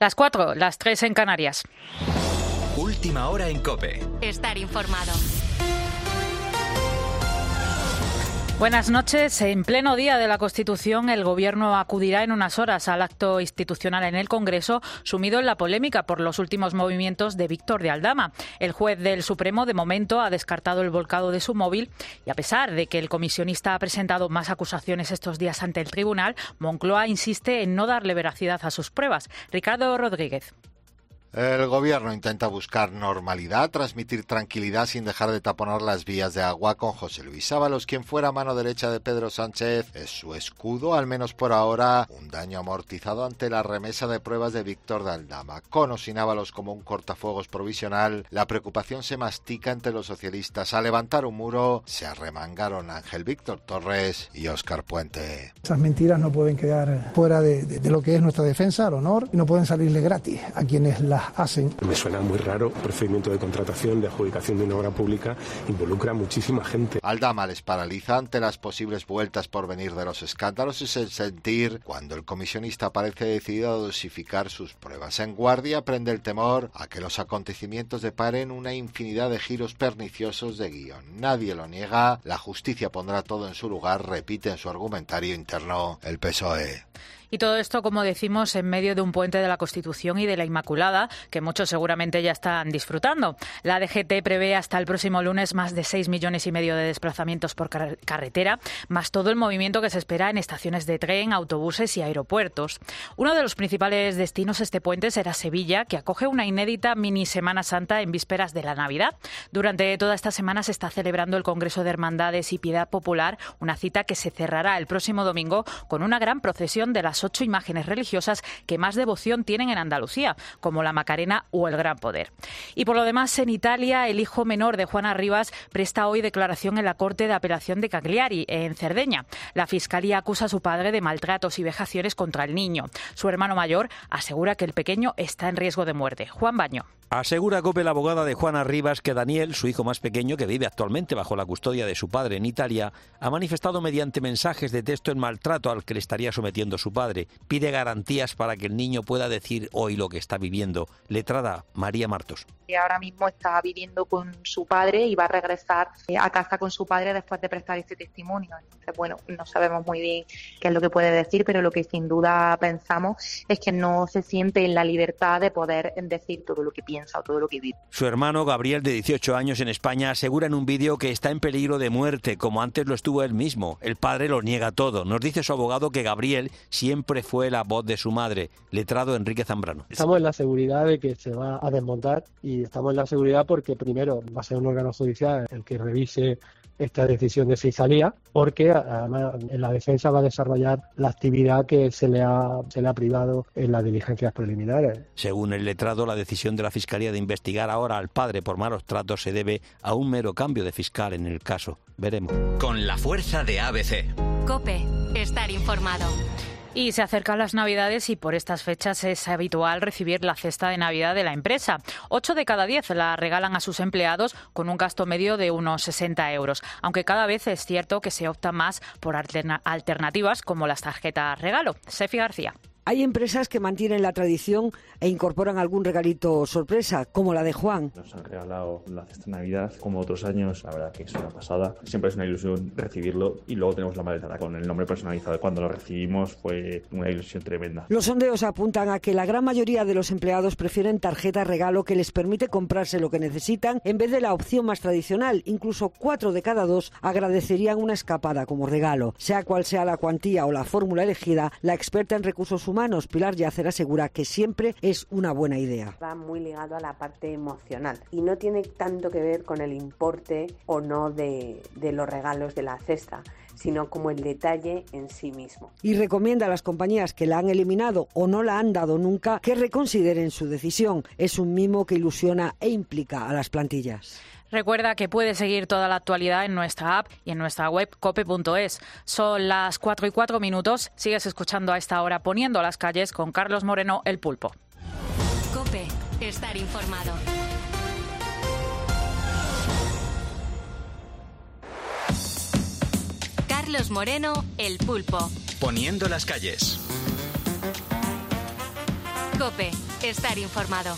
Las 4, las 3 en Canarias. Última hora en COPE. Estar informado. Buenas noches. En pleno día de la Constitución, el Gobierno acudirá en unas horas al acto institucional en el Congreso, sumido en la polémica por los últimos movimientos de Víctor de Aldama. El juez del Supremo, de momento, ha descartado el volcado de su móvil y, a pesar de que el comisionista ha presentado más acusaciones estos días ante el tribunal, Moncloa insiste en no darle veracidad a sus pruebas. Ricardo Rodríguez. El Gobierno intenta buscar normalidad, transmitir tranquilidad sin dejar de taponar las vías de agua con José Luis Ábalos, quien fuera mano derecha de Pedro Sánchez. Es su escudo, al menos por ahora, un daño amortizado ante la remesa de pruebas de Víctor de Aldama. Con o sin Ábalos como un cortafuegos provisional, la preocupación se mastica entre los socialistas. A levantar un muro se arremangaron Ángel Víctor Torres y Óscar Puente. Esas mentiras no pueden quedar fuera de lo que es nuestra defensa, el honor, y no pueden salirle gratis a quienes las hacen. Me suena muy raro. El procedimiento de contratación, de adjudicación de una obra pública involucra a muchísima gente. Aldama les paraliza ante las posibles vueltas por venir de los escándalos y el sentir cuando el comisionista parece decidido a dosificar sus pruebas. En guardia prende el temor a que los acontecimientos deparen una infinidad de giros perniciosos de guión. Nadie lo niega, la justicia pondrá todo en su lugar, repite en su argumentario interno el PSOE. Y todo esto, como decimos, en medio de un puente de la Constitución y de la Inmaculada, que muchos seguramente ya están disfrutando. La DGT prevé hasta el próximo lunes más de 6,5 millones de desplazamientos por carretera, más todo el movimiento que se espera en estaciones de tren, autobuses y aeropuertos. Uno de los principales destinos este puente será Sevilla, que acoge una inédita mini Semana Santa en vísperas de la Navidad. Durante toda esta semana se está celebrando el Congreso de Hermandades y Piedad Popular, una cita que se cerrará el próximo domingo con una gran procesión de las 8 imágenes religiosas que más devoción tienen en Andalucía, como la Macarena o el Gran Poder. Y por lo demás, en Italia, el hijo menor de Juana Rivas presta hoy declaración en la Corte de Apelación de Cagliari, en Cerdeña. La Fiscalía acusa a su padre de maltratos y vejaciones contra el niño. Su hermano mayor asegura que el pequeño está en riesgo de muerte. Juan Baño. Asegura COPE la abogada de Juana Rivas que Daniel, su hijo más pequeño, que vive actualmente bajo la custodia de su padre en Italia, ha manifestado mediante mensajes de texto el maltrato al que le estaría sometiendo su padre. Pide garantías para que el niño pueda decir hoy lo que está viviendo. Letrada María Martos. Ahora mismo está viviendo con su padre y va a regresar a casa con su padre después de prestar este testimonio. Entonces, bueno, no sabemos muy bien qué es lo que puede decir, pero lo que sin duda pensamos es que no se siente en la libertad de poder decir todo lo que piensa o todo lo que vive. Su hermano Gabriel, de 18 años, en España, asegura en un vídeo que está en peligro de muerte, como antes lo estuvo él mismo. El padre lo niega todo. Nos dice su abogado que Gabriel siempre fue la voz de su madre. Letrado Enrique Zambrano. Estamos en la seguridad de que se va a desmontar y estamos en la seguridad porque primero va a ser un órgano judicial el que revise esta decisión de fiscalía, porque además en la defensa va a desarrollar la actividad que se le ha privado en las diligencias preliminares. Según el letrado, la decisión de la Fiscalía de investigar ahora al padre por malos tratos se debe a un mero cambio de fiscal en el caso. Veremos. Con la fuerza de ABC. COPE. Estar informado. Y se acercan las Navidades y por estas fechas es habitual recibir la cesta de Navidad de la empresa. 8 de cada 10 la regalan a sus empleados con un gasto medio de unos 60 euros. Aunque cada vez es cierto que se opta más por alternativas como las tarjetas regalo. Sefi García. Hay empresas que mantienen la tradición e incorporan algún regalito sorpresa, como la de Juan. Nos han regalado la cesta de Navidad, como otros años, la verdad que es una pasada. Siempre es una ilusión recibirlo y luego tenemos la maleta con el nombre personalizado. Cuando lo recibimos fue una ilusión tremenda. Los sondeos apuntan a que la gran mayoría de los empleados prefieren tarjeta regalo que les permite comprarse lo que necesitan en vez de la opción más tradicional. Incluso 4 de cada 2 agradecerían una escapada como regalo. Sea cual sea la cuantía o la fórmula elegida, la experta en recursos humanos, Pilar Yacer, asegura que siempre es una buena idea. Va muy ligado a la parte emocional y no tiene tanto que ver con el importe o no de los regalos de la cesta, sino como el detalle en sí mismo. Y recomienda a las compañías que la han eliminado o no la han dado nunca que reconsideren su decisión. Es un mimo que ilusiona e implica a las plantillas. Recuerda que puedes seguir toda la actualidad en nuestra app y en nuestra web cope.es. Son las 4:04. Sigues escuchando a esta hora Poniendo las calles con Carlos Moreno, el Pulpo. COPE. Estar informado. Carlos Moreno, el Pulpo. Poniendo las calles. COPE. estar informado.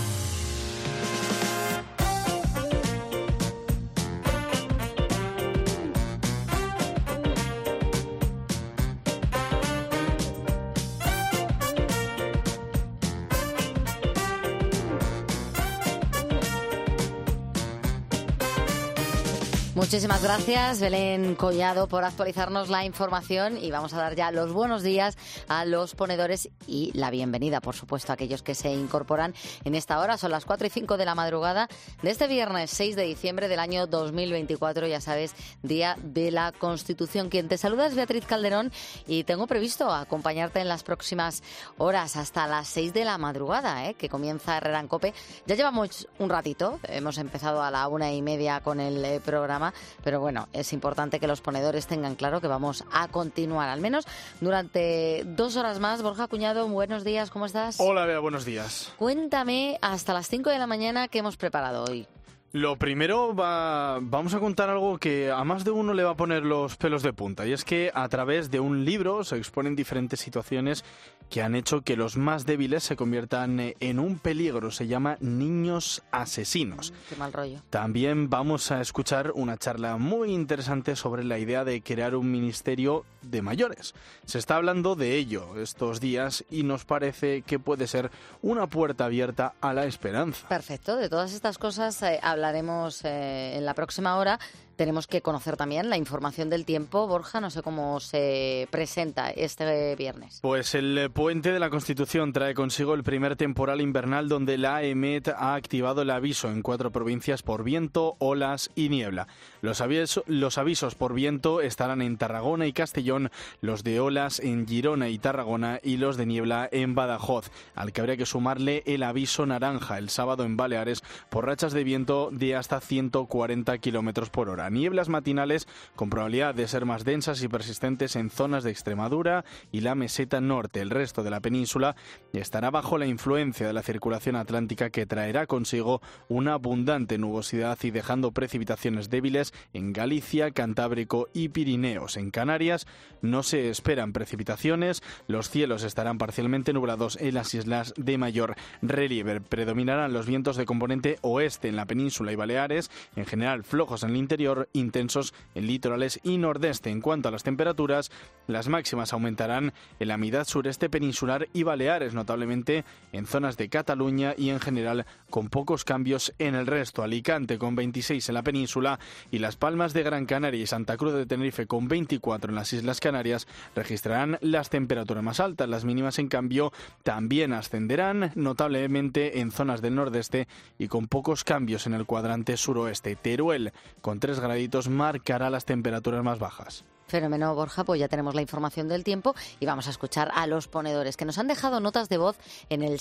Muchísimas gracias, Belén Collado, por actualizarnos la información, y vamos a dar ya los buenos días a los ponedores y la bienvenida, por supuesto, a aquellos que se incorporan en esta hora. Son las 4:05 de la madrugada de este viernes 6 de diciembre del año 2024, ya sabes, Día de la Constitución. Quien te saluda es Beatriz Calderón y tengo previsto acompañarte en las próximas horas hasta las 6 de la madrugada, que comienza Herrera en COPE. Ya llevamos un ratito, hemos empezado a la 1:30 con el programa. Pero bueno, es importante que los ponedores tengan claro que vamos a continuar al menos durante 2 horas más. Borja Cuñado, buenos días, ¿cómo estás? Hola, Bea, buenos días. Cuéntame hasta las 5 de la mañana qué hemos preparado hoy. Lo primero, vamos a contar algo que a más de uno le va a poner los pelos de punta, y es que a través de un libro se exponen diferentes situaciones que han hecho que los más débiles se conviertan en un peligro. Se llama Niños Asesinos. Qué mal rollo. También vamos a escuchar una charla muy interesante sobre la idea de crear un ministerio de mayores. Se está hablando de ello estos días y nos parece que puede ser una puerta abierta a la esperanza. Perfecto, de todas estas cosas hablaremos en la próxima hora. Tenemos que conocer también la información del tiempo. Borja, no sé cómo se presenta este viernes. Pues el puente de la Constitución trae consigo el primer temporal invernal, donde la EMET ha activado el aviso en 4 provincias por viento, olas y niebla. Los avisos por viento estarán en Tarragona y Castellón, los de olas en Girona y Tarragona y los de niebla en Badajoz, al que habría que sumarle el aviso naranja el sábado en Baleares por rachas de viento de hasta 140 kilómetros por hora. Nieblas matinales con probabilidad de ser más densas y persistentes en zonas de Extremadura y la meseta norte. El resto de la península estará bajo la influencia de la circulación atlántica, que traerá consigo una abundante nubosidad y dejando precipitaciones débiles en Galicia, Cantábrico y Pirineos. En Canarias no se esperan precipitaciones, los cielos estarán parcialmente nublados en las islas de mayor relieve. Predominarán los vientos de componente oeste en la península y Baleares, en general flojos en el interior, intensos en litorales y nordeste. En cuanto a las temperaturas, las máximas aumentarán en la mitad sureste peninsular y Baleares, notablemente en zonas de Cataluña, y en general con pocos cambios en el resto. Alicante con 26 en la península y Las Palmas de Gran Canaria y Santa Cruz de Tenerife con 24 en las Islas Canarias registrarán las temperaturas más altas. Las mínimas, en cambio, también ascenderán notablemente en zonas del nordeste y con pocos cambios en el cuadrante suroeste. Teruel con 3 graditos marcará las temperaturas más bajas. Fenómeno, Borja, pues ya tenemos la información del tiempo y vamos a escuchar a los ponedores que nos han dejado notas de voz en el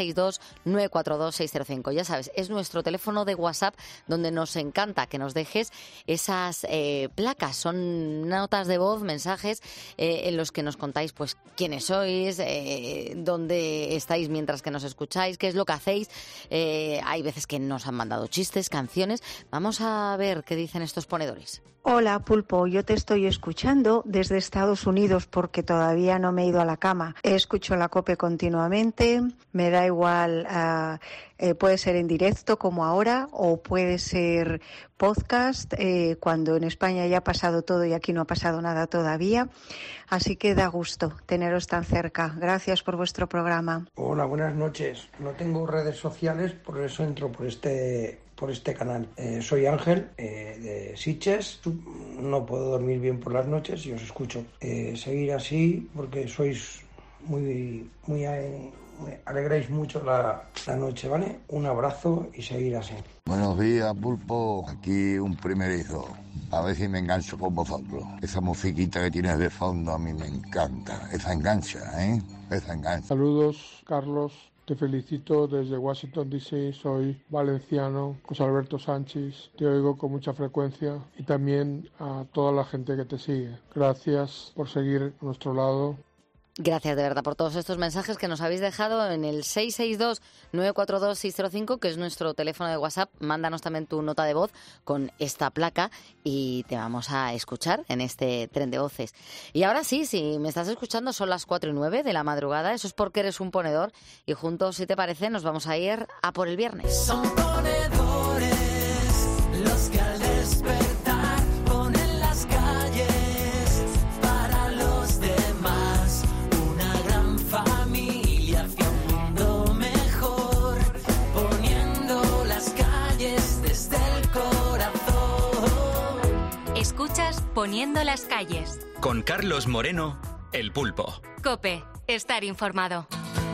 662-942-605. Ya sabes, es nuestro teléfono de WhatsApp donde nos encanta que nos dejes esas placas. Son notas de voz, mensajes en los que nos contáis pues quiénes sois, dónde estáis mientras que nos escucháis, qué es lo que hacéis. Hay veces que nos han mandado chistes, canciones. Vamos a ver qué dicen estos ponedores. Hola, Pulpo, yo te estoy escuchando desde Estados Unidos porque todavía no me he ido a la cama. Escucho la COPE continuamente, me da igual, puede ser en directo como ahora o puede ser podcast, cuando en España ya ha pasado todo y aquí no ha pasado nada todavía. Así que da gusto teneros tan cerca. Gracias por vuestro programa. Hola, buenas noches. No tengo redes sociales, por eso entro por este canal. Soy Ángel, de Sitges. No puedo dormir bien por las noches y os escucho. Seguir así porque sois muy alegréis mucho la noche, ¿vale? Un abrazo y seguir así. Buenos días, Pulpo. Aquí un primerizo. A ver si me engancho con vosotros. Esa musiquita que tienes de fondo a mí me encanta. Esa engancha, ¿eh? Esa engancha. Saludos, Carlos. Te felicito desde Washington DC, soy valenciano, José Alberto Sánchez, te oigo con mucha frecuencia y también a toda la gente que te sigue. Gracias por seguir a nuestro lado. Gracias de verdad por todos estos mensajes que nos habéis dejado en el 662-942-605, que es nuestro teléfono de WhatsApp. Mándanos también tu nota de voz con esta placa y te vamos a escuchar en este tren de voces. Y ahora sí, si me estás escuchando, son las 4:09 de la madrugada. Eso es porque eres un ponedor y juntos, si te parece, nos vamos a ir a por el viernes. Son ponedores los que al despertar ponen las calles para los demás. Una gran familia hacia un mundo mejor, poniendo las calles desde el corazón. Escuchas Poniendo las calles. Con Carlos Moreno, El Pulpo. COPE. Estar informado.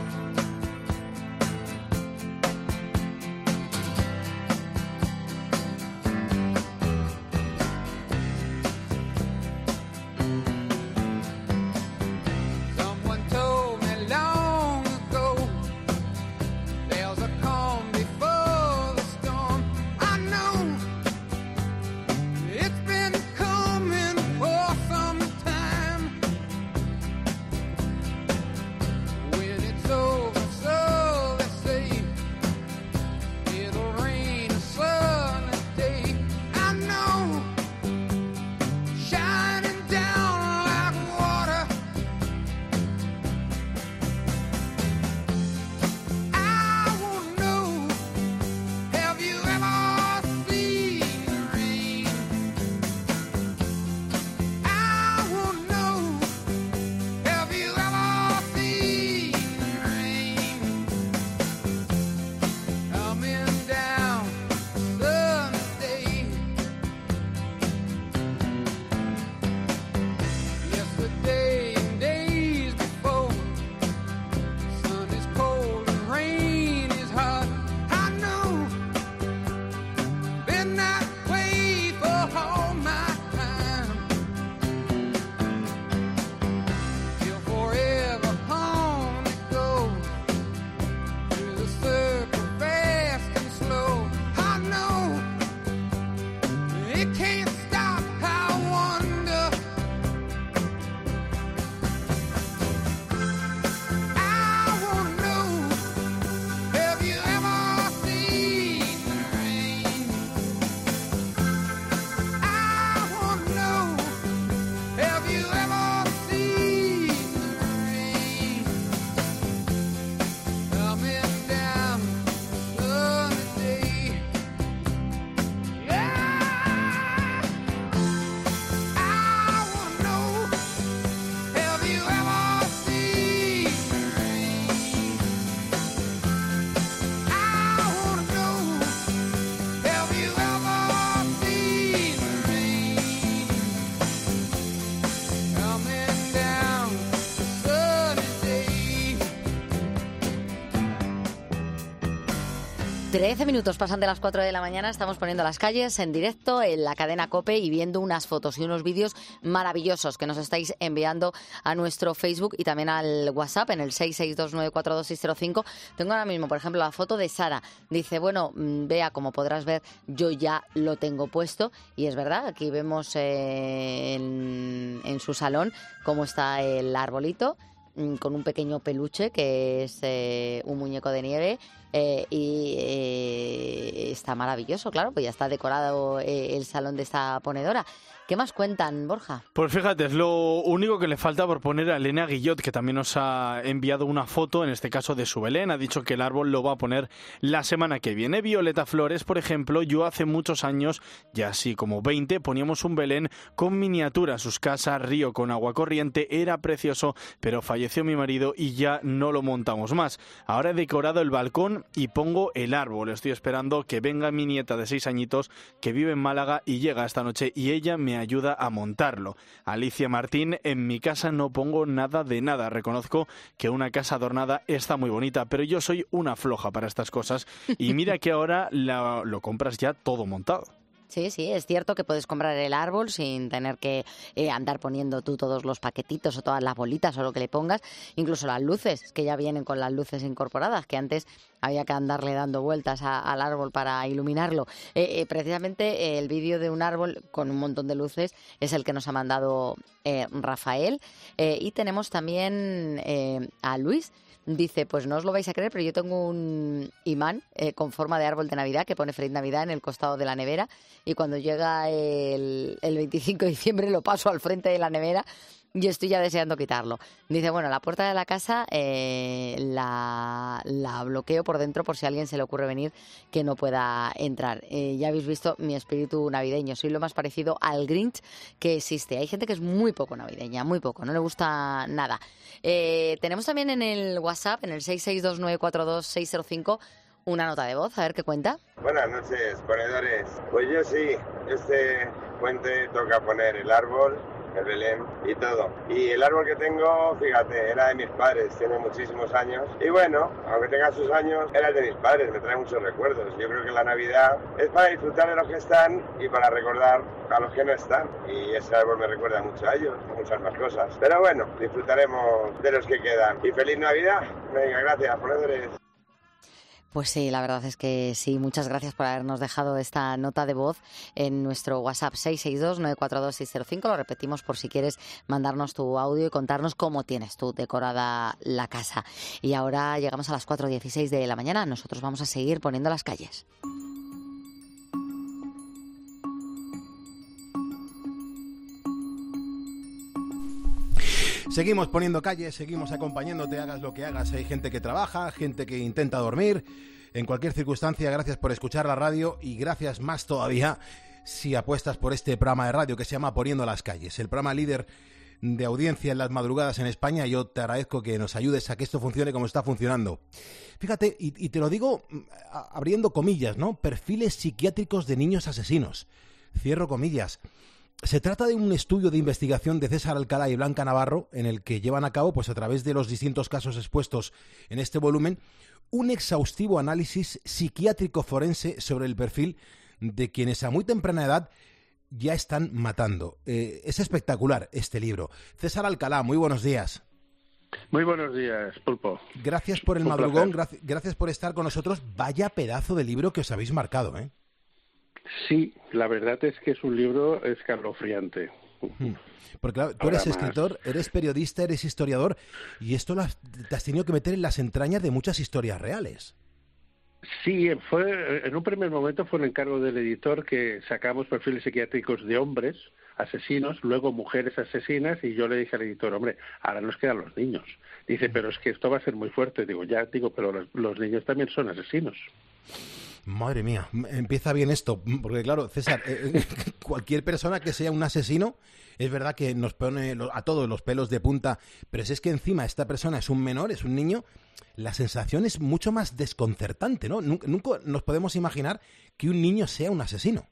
Trece minutos pasan de las 4 de la mañana, estamos poniendo las calles en directo en la cadena COPE y viendo unas fotos y unos vídeos maravillosos que nos estáis enviando a nuestro Facebook y también al WhatsApp en el 662942605. Tengo ahora mismo, por ejemplo, la foto de Sara. Dice, bueno, Bea, como podrás ver, yo ya lo tengo puesto. Y es verdad, aquí vemos en su salón cómo está el arbolito, con un pequeño peluche que es un muñeco de nieve. Está maravilloso, claro, pues ya está decorado el salón de esta ponedora. ¿Qué más cuentan, Borja? Pues fíjate, es lo único que le falta por poner a Elena Guillot, que también nos ha enviado una foto, en este caso de su Belén. Ha dicho que el árbol lo va a poner la semana que viene. Violeta Flores, por ejemplo, yo hace muchos años, ya así como 20, poníamos un Belén con miniatura. Sus casas, río con agua corriente, era precioso, pero falleció mi marido y ya no lo montamos más. Ahora he decorado el balcón y pongo el árbol. Estoy esperando que venga mi nieta de 6 añitos, que vive en Málaga y llega esta noche, y ella me ayuda a montarlo. Alicia Martín, en mi casa no pongo nada de nada. Reconozco que una casa adornada está muy bonita, pero yo soy una floja para estas cosas. Y mira que ahora lo compras ya todo montado. Sí, es cierto que puedes comprar el árbol sin tener que andar poniendo tú todos los paquetitos o todas las bolitas o lo que le pongas, incluso las luces, que ya vienen con las luces incorporadas, que antes había que andarle dando vueltas al árbol para iluminarlo. Precisamente el vídeo de un árbol con un montón de luces es el que nos ha mandado Rafael, y tenemos también a Luis. Dice, pues no os lo vais a creer, pero yo tengo un imán con forma de árbol de Navidad que pone Feliz Navidad en el costado de la nevera, y cuando llega el 25 de diciembre lo paso al frente de la nevera y estoy ya deseando quitarlo. Dice, bueno, la puerta de la casa la bloqueo por dentro por si a alguien se le ocurre venir que no pueda entrar. Ya habéis visto mi espíritu navideño. Soy lo más parecido al Grinch que existe. Hay gente que es muy poco navideña, muy poco, no le gusta nada. Tenemos también en el WhatsApp, en el 662942605, una nota de voz. A ver qué cuenta. Buenas noches, ponedores. Pues yo sí, este puente toca poner el árbol, el Belén y todo. Y el árbol que tengo, fíjate, era de mis padres, tiene muchísimos años. Y bueno, aunque tenga sus años, era el de mis padres, me trae muchos recuerdos. Yo creo que la Navidad es para disfrutar de los que están y para recordar a los que no están. Y ese árbol me recuerda mucho a ellos, y muchas más cosas. Pero bueno, disfrutaremos de los que quedan. Y feliz Navidad. Venga, gracias, ponedores. Pues sí, la verdad es que sí. Muchas gracias por habernos dejado esta nota de voz en nuestro WhatsApp 662-942-605. Lo repetimos por si quieres mandarnos tu audio y contarnos cómo tienes tú decorada la casa. Y ahora llegamos a las 4:16 de la mañana. Nosotros vamos a seguir poniendo las calles. Seguimos poniendo calles, seguimos acompañándote, hagas lo que hagas. Hay gente que trabaja, gente que intenta dormir. En cualquier circunstancia, gracias por escuchar la radio y gracias más todavía si apuestas por este programa de radio que se llama Poniendo las calles, el programa líder de audiencia en las madrugadas en España. Yo te agradezco que nos ayudes a que esto funcione como está funcionando. Fíjate, y te lo digo abriendo comillas, ¿no? Perfiles psiquiátricos de niños asesinos. Cierro comillas. Se trata de un estudio de investigación de César Alcalá y Blanca Navarro, en el que llevan a cabo, pues a través de los distintos casos expuestos en este volumen, un exhaustivo análisis psiquiátrico forense sobre el perfil de quienes a muy temprana edad ya están matando. Es espectacular este libro. César Alcalá, muy buenos días. Muy buenos días, Pulpo. Gracias por el madrugón, gracias por estar con nosotros. Vaya pedazo de libro que os habéis marcado, ¿eh? Sí, la verdad es que es un libro escalofriante. Porque claro, tú eres escritor, eres periodista, eres historiador, y esto te has tenido que meter en las entrañas de muchas historias reales. Sí, en un primer momento fue un encargo del editor que sacamos perfiles psiquiátricos de hombres asesinos, luego mujeres asesinas, y yo le dije al editor, hombre, ahora nos quedan los niños. Dice, pero es que esto va a ser muy fuerte. Digo, pero los niños también son asesinos. Madre mía, empieza bien esto, porque claro, César, cualquier persona que sea un asesino, es verdad que nos pone a todos los pelos de punta, pero si es que encima esta persona es un menor, es un niño, la sensación es mucho más desconcertante, ¿no? Nunca nos podemos imaginar que un niño sea un asesino.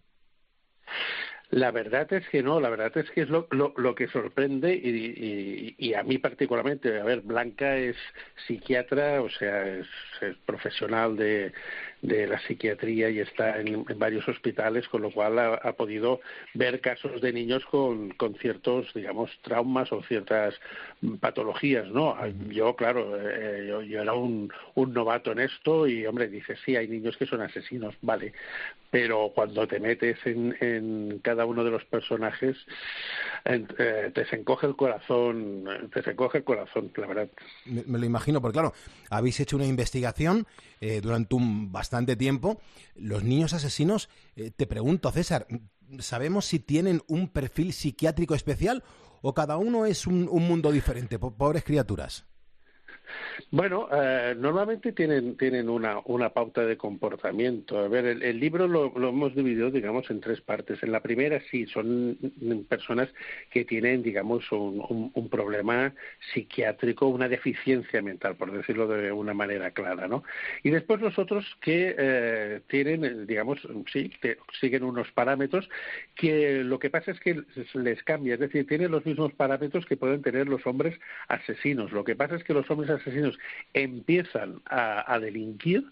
La verdad es que no, la verdad es que es lo que sorprende y a mí particularmente. A ver, Blanca es psiquiatra, o sea, es profesional de la psiquiatría y está en varios hospitales, con lo cual ha podido ver casos de niños con ciertos, digamos, traumas o ciertas patologías, ¿no? Yo, claro, yo era un novato en esto y, hombre, dices, sí, hay niños que son asesinos, vale, pero cuando te metes en cada uno de los personajes, te se encoge el corazón, la verdad. Me lo imagino, porque claro, habéis hecho una investigación durante un bastante tiempo. Los niños asesinos, te pregunto, César, ¿sabemos si tienen un perfil psiquiátrico especial o cada uno es un mundo diferente? Pobres criaturas. Bueno, normalmente tienen una pauta de comportamiento. A ver, el libro lo hemos dividido, digamos, en tres partes. En la primera, sí, son personas que tienen, digamos, un problema psiquiátrico, una deficiencia mental, por decirlo de una manera clara, ¿no? Y después los otros que tienen, digamos, sí, que siguen unos parámetros que lo que pasa es que les cambia. Es decir, tienen los mismos parámetros que pueden tener los hombres asesinos. Lo que pasa es que los hombres asesinos empiezan a delinquir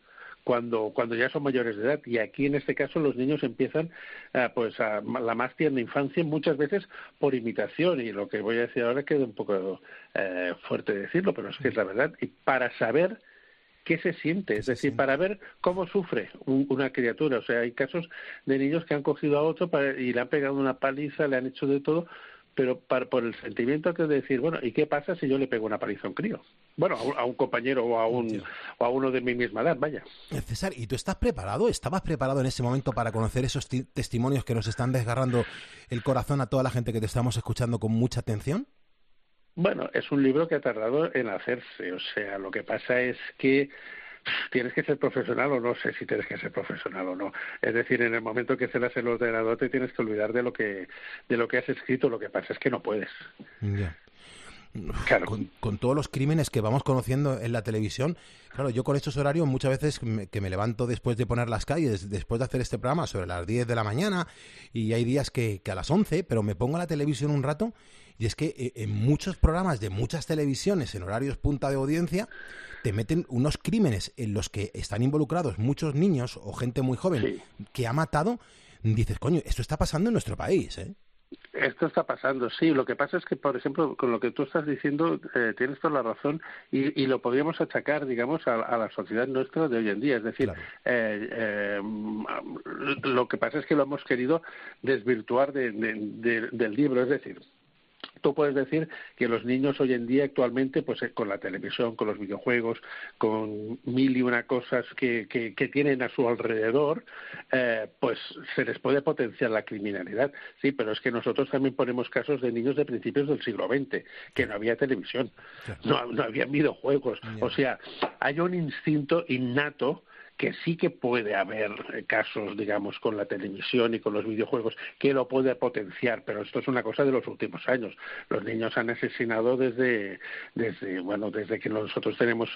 cuando ya son mayores de edad. Y aquí, en este caso, los niños empiezan pues a la más tierna infancia, muchas veces por imitación. Y lo que voy a decir ahora queda un poco fuerte decirlo, pero es que es la verdad. Y para saber qué se siente, es decir, para ver cómo sufre una criatura. O sea, hay casos de niños que han cogido a otro y le han pegado una paliza, le han hecho de todo, pero por el sentimiento que es decir, bueno, ¿y qué pasa si yo le pego una paliza a un crío? Bueno, a un compañero o a uno de mi misma edad, vaya. César, ¿y tú estás preparado? ¿Estabas preparado en ese momento para conocer esos testimonios que nos están desgarrando el corazón a toda la gente que te estamos escuchando con mucha atención? Bueno, es un libro que ha tardado en hacerse. O sea, lo que pasa es que tienes que ser profesional o no sé si tienes que ser profesional o no. Es decir, en el momento que celas el ordenador te tienes que olvidar de lo que has escrito. Lo que pasa es que no puedes. Ya. Claro. Con todos los crímenes que vamos conociendo en la televisión, claro, yo con estos horarios muchas veces que me levanto después de poner las calles, después de hacer este programa sobre las 10 de la mañana, y hay días que a las 11, pero me pongo a la televisión un rato, y es que en muchos programas de muchas televisiones, en horarios punta de audiencia, te meten unos crímenes en los que están involucrados muchos niños o gente muy joven que ha matado. Dices, coño, esto está pasando en nuestro país, ¿eh? Esto está pasando, sí. Lo que pasa es que, por ejemplo, con lo que tú estás diciendo, tienes toda la razón y lo podríamos achacar, digamos, a la sociedad nuestra de hoy en día. Es decir, lo que pasa es que lo hemos querido desvirtuar del libro. Es decir, tú puedes decir que los niños hoy en día actualmente, pues con la televisión, con los videojuegos, con mil y una cosas que tienen a su alrededor, pues se les puede potenciar la criminalidad. Sí, pero es que nosotros también ponemos casos de niños de principios del siglo XX, que no había televisión, no había videojuegos. O sea, hay un instinto innato que sí que puede haber casos, digamos, con la televisión y con los videojuegos, que lo puede potenciar, pero esto es una cosa de los últimos años. Los niños han asesinado desde que nosotros tenemos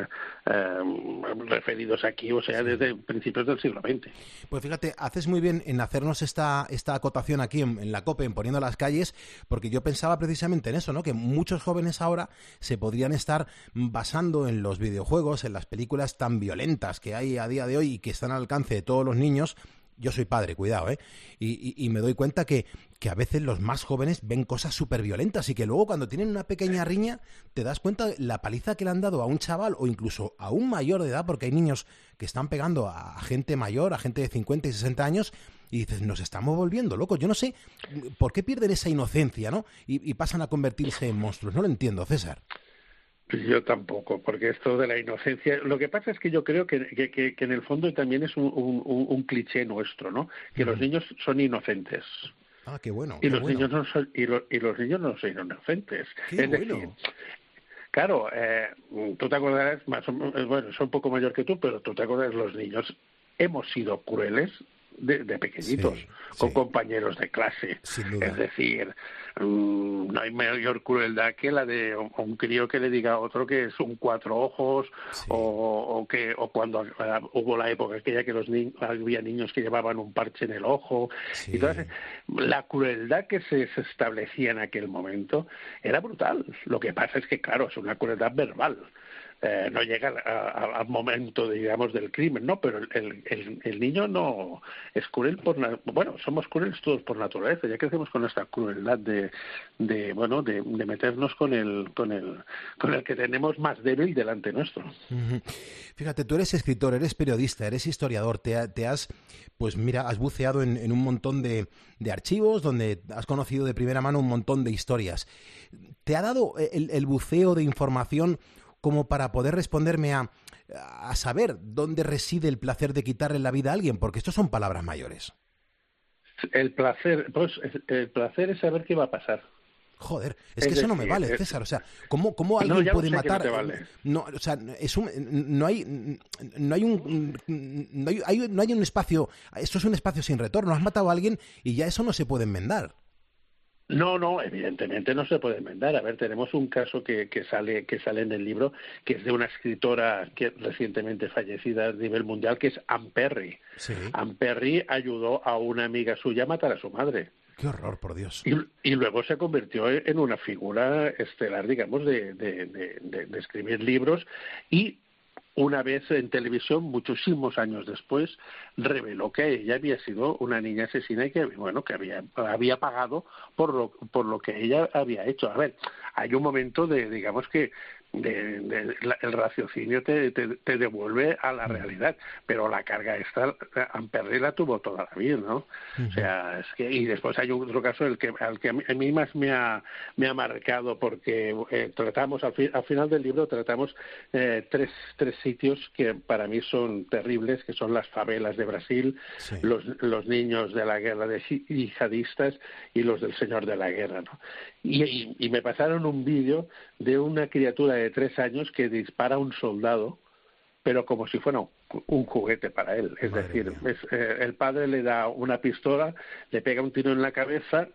referidos aquí, o sea, desde principios del siglo XX. Pues fíjate, haces muy bien en hacernos esta acotación aquí en la COPE, en Poniendo las Calles, porque yo pensaba precisamente en eso, ¿no? Que muchos jóvenes ahora se podrían estar basando en los videojuegos, en las películas tan violentas que hay a día de hoy y que están al alcance de todos los niños. Yo soy padre, cuidado, ¿eh? Y me doy cuenta que a veces los más jóvenes ven cosas súper violentas y que luego cuando tienen una pequeña riña te das cuenta de la paliza que le han dado a un chaval o incluso a un mayor de edad, porque hay niños que están pegando a gente mayor, a gente de 50 y 60 años, y dices, nos estamos volviendo locos. Yo no sé por qué pierden esa inocencia, ¿no? Y pasan a convertirse en monstruos. No lo entiendo, César. Yo tampoco, porque esto de la inocencia, lo que pasa es que yo creo que en el fondo también es un cliché nuestro, ¿no? Que los niños son inocentes. Ah, qué bueno. Y los niños no son los niños no son inocentes. Es decir, claro, tú te acordarás, bueno, soy un poco mayor que tú, pero tú te acordarás, los niños hemos sido crueles de pequeñitos, con compañeros de clase. Es decir, no hay mayor crueldad que la de un crío que le diga a otro que es un cuatro ojos, o cuando hubo la época aquella que había niños que llevaban un parche en el ojo. Entonces, la crueldad que se establecía en aquel momento era brutal. Lo que pasa es que, claro, es una crueldad verbal. No llega al momento, digamos, del crimen, ¿no? Pero el niño no es cruel bueno, somos crueles todos por naturaleza. Ya crecemos con esta crueldad de meternos con el que tenemos más débil delante nuestro. Fíjate, tú eres escritor, eres periodista, eres historiador, has buceado en un montón de archivos donde has conocido de primera mano un montón de historias. ¿Te ha dado el buceo de información como para poder responderme a saber dónde reside el placer de quitarle la vida a alguien? Porque estos son palabras mayores. El placer es saber qué va a pasar. Joder, es que eso no me vale, César. O sea, ¿cómo alguien puede matar? No te vale. No, o sea, no hay un espacio. Esto es un espacio sin retorno. Has matado a alguien y ya eso no se puede enmendar. No, evidentemente no se puede enmendar. A ver, tenemos un caso que sale en el libro, que es de una escritora que recientemente fallecida a nivel mundial, que es Anne Perry. Sí. Anne Perry ayudó a una amiga suya a matar a su madre. ¡Qué horror, por Dios! Y luego se convirtió en una figura estelar, digamos, de escribir libros y una vez en televisión, muchísimos años después, reveló que ella había sido una niña asesina y que, bueno, que había pagado por lo que ella había hecho. A ver, hay un momento digamos que el raciocinio te devuelve a la realidad, pero la carga esta Amperrey la tuvo toda la vida, ¿no? O sea, es que, y después hay otro caso al que a mí más me ha marcado, porque tratamos al final del libro tratamos tres sitios que para mí son terribles, que son las favelas de Brasil, sí, los niños de la guerra de yihadistas y los del Señor de la Guerra, ¿no? Y me pasaron un vídeo de una criatura de 3 años que dispara a un soldado, pero como si fuera un juguete para él. Es decir, el padre le da una pistola, le pega un tiro en la cabeza,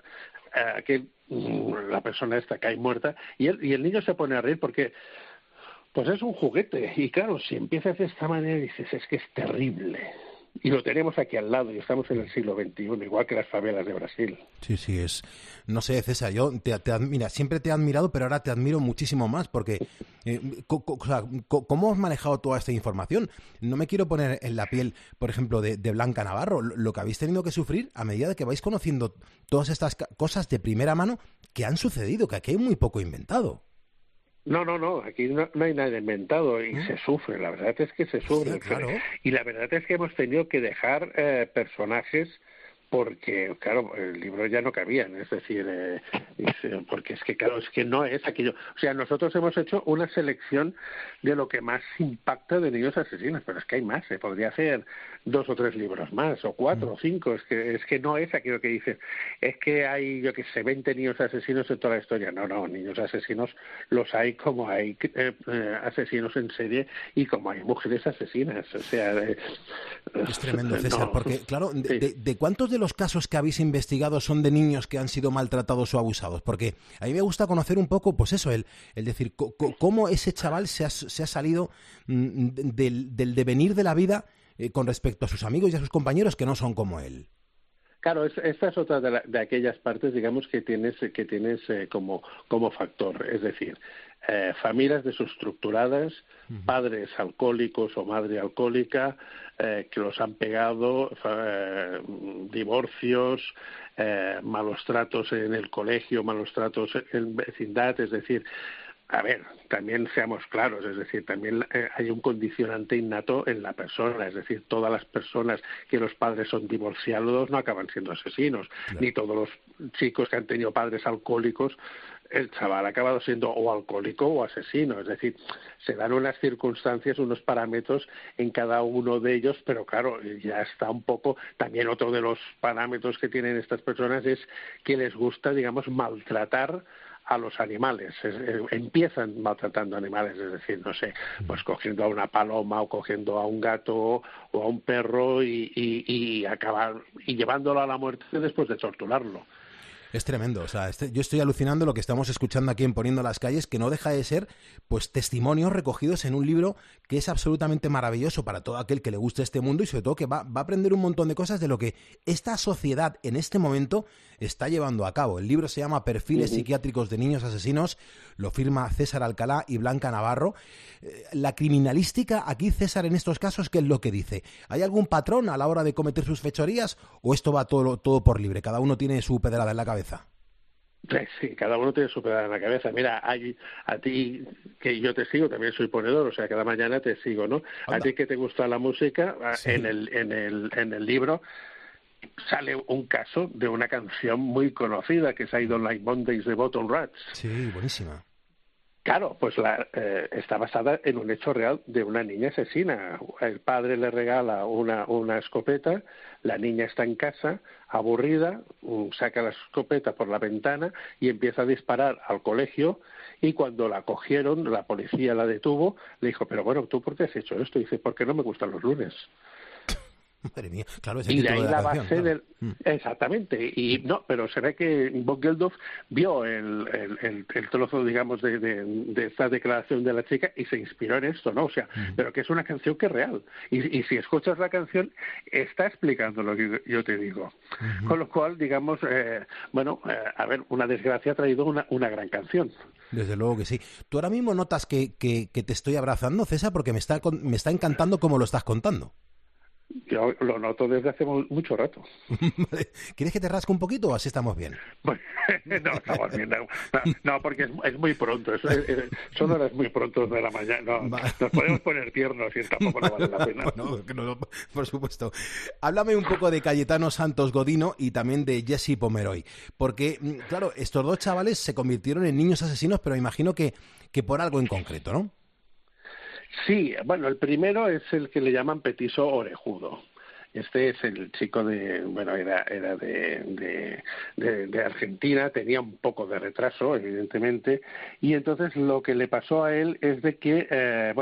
la persona esta cae muerta, y el niño se pone a reír porque pues es un juguete. Y claro, si empiezas de esta manera dices, es que es terrible. Y lo tenemos aquí al lado, y estamos en el siglo XXI, igual que las favelas de Brasil. Sí, es... No sé, César, yo mira, siempre te he admirado, pero ahora te admiro muchísimo más, porque ¿cómo has manejado toda esta información? No me quiero poner en la piel, por ejemplo, de Blanca Navarro, lo que habéis tenido que sufrir a medida de que vais conociendo todas estas cosas de primera mano que han sucedido, que aquí hay muy poco inventado. No, aquí no hay nada inventado y se sufre, la verdad es que se sufre. Sí, claro. Y la verdad es que hemos tenido que dejar personajes porque, claro, el libro ya no cabían, es decir, porque es que, claro, es que no es aquello. O sea, nosotros hemos hecho una selección de lo que más impacta de niños asesinos, pero es que hay más, se podría hacer 2 o 3 libros más, o 4 o 5, es que no es aquello que dices, es que hay, yo que sé, 20 niños asesinos en toda la historia. No, niños asesinos los hay como hay asesinos en serie y como hay mujeres asesinas, o sea... es tremendo, César, porque, claro, ¿de cuántos de los casos que habéis investigado son de niños que han sido maltratados o abusados? Porque a mí me gusta conocer un poco, pues eso, el decir, cómo ese chaval se ha salido del devenir de la vida con respecto a sus amigos y a sus compañeros que no son como él. Claro, esta es otra de aquellas partes, digamos, que tienes como factor, es decir, familias desestructuradas, padres alcohólicos o madre alcohólica que los han pegado, divorcios, malos tratos en el colegio, malos tratos en vecindad, es decir, a ver, también seamos claros, es decir, también hay un condicionante innato en la persona, es decir, todas las personas que los padres son divorciados no acaban siendo asesinos, claro, ni todos los chicos que han tenido padres alcohólicos, el chaval ha acabado siendo o alcohólico o asesino, es decir, se dan unas circunstancias, unos parámetros en cada uno de ellos, pero claro, ya está un poco, también otro de los parámetros que tienen estas personas es que les gusta, digamos, maltratar a los animales, empiezan maltratando animales, es decir, no sé, pues cogiendo a una paloma o cogiendo a un gato o a un perro y acabar y llevándolo a la muerte después de torturarlo. Es tremendo, o sea, yo estoy alucinando lo que estamos escuchando aquí en Poniendo las Calles, que no deja de ser, pues, testimonios recogidos en un libro que es absolutamente maravilloso para todo aquel que le guste este mundo y sobre todo que va a aprender un montón de cosas de lo que esta sociedad en este momento está llevando a cabo. El libro se llama Perfiles psiquiátricos de niños asesinos, lo firma César Alcalá y Blanca Navarro. La criminalística aquí, César, en estos casos, ¿qué es lo que dice? ¿Hay algún patrón a la hora de cometer sus fechorías o esto va todo por libre? Cada uno tiene su pedrada en la cabeza. Sí, cada uno tiene su pedrada en la cabeza. Mira, a ti, que yo te sigo, también soy ponedor, o sea, cada mañana te sigo, ¿no? Anda. A ti que te gusta la música, sí, en el libro sale un caso de una canción muy conocida que es I Don't Like Mondays de Bottle Rats. Sí, buenísima. Claro, pues está basada en un hecho real de una niña asesina. El padre le regala una escopeta, la niña está en casa, aburrida, saca la escopeta por la ventana y empieza a disparar al colegio, y cuando la cogieron, la policía la detuvo, le dijo, pero bueno, ¿tú por qué has hecho esto? Y dice, porque no me gustan los lunes. Madre mía, claro, ese y de título ahí de la canción, base claro. del... Exactamente, y no, pero se ve que Bob Geldof vio el trozo, digamos, de esta declaración de la chica y se inspiró en esto, ¿no? O sea, pero que es una canción que es real. Y si escuchas la canción, está explicando lo que yo te digo. Con lo cual, digamos, a ver, una desgracia ha traído una gran canción. Desde luego que sí. ¿Tú ahora mismo notas que te estoy abrazando, César? Porque me está encantando cómo lo estás contando. Yo lo noto desde hace mucho rato. ¿Quieres que te rasque un poquito o así estamos bien? No, estamos bien. No, porque es muy pronto. Son horas muy pronto de la mañana. No, nos podemos poner tiernos y tampoco no vale la pena. No, por supuesto. Háblame un poco de Cayetano Santos Godino y también de Jesse Pomeroy. Porque, claro, estos dos chavales se convirtieron en niños asesinos, pero imagino que por algo en concreto, ¿no? Sí, bueno, el primero es el que le llaman petiso orejudo. Este es el chico era de Argentina, tenía un poco de retraso, evidentemente, y entonces lo que le pasó a él es de que,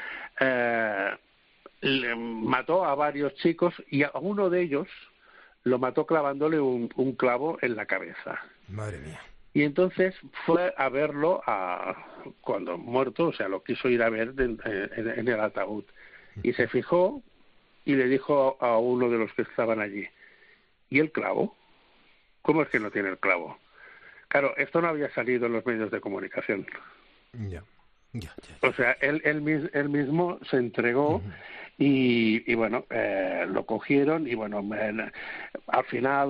le mató a varios chicos y a uno de ellos lo mató clavándole un clavo en la cabeza. Madre mía. Y entonces fue a verlo cuando muerto, o sea, lo quiso ir a ver en el ataúd. Y se fijó y le dijo a uno de los que estaban allí, ¿y el clavo? ¿Cómo es que no tiene el clavo? Claro, esto no había salido en los medios de comunicación. Ya. O sea, él mismo se entregó. Y bueno, lo cogieron y bueno, al final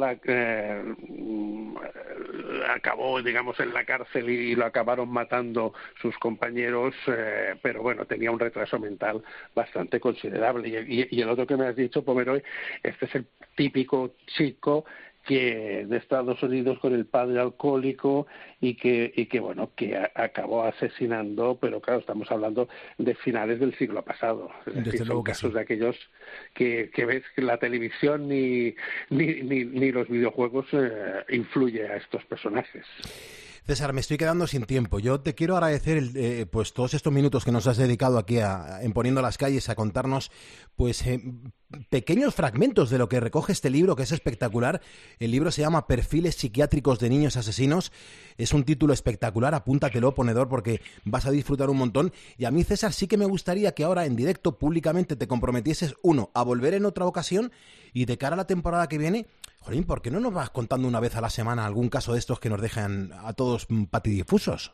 acabó, digamos, en la cárcel y lo acabaron matando sus compañeros, pero bueno, tenía un retraso mental bastante considerable. Y el otro que me has dicho, Pomeroy, este es el típico chico que de Estados Unidos con el padre alcohólico y que acabó asesinando, pero claro, estamos hablando de finales del siglo pasado. Es decir, son casos de aquellos que ves que la televisión ni los videojuegos influye a estos personajes. César, me estoy quedando sin tiempo. Yo te quiero agradecer pues todos estos minutos que nos has dedicado aquí en Poniendo las Calles a contarnos pues pequeños fragmentos de lo que recoge este libro, que es espectacular. El libro se llama Perfiles psiquiátricos de niños asesinos. Es un título espectacular, apúntatelo, ponedor, porque vas a disfrutar un montón. Y a mí, César, sí que me gustaría que ahora en directo, públicamente, te comprometieses, uno, a volver en otra ocasión y de cara a la temporada que viene, jolín, ¿por qué no nos vas contando una vez a la semana algún caso de estos que nos dejan a todos patidifusos?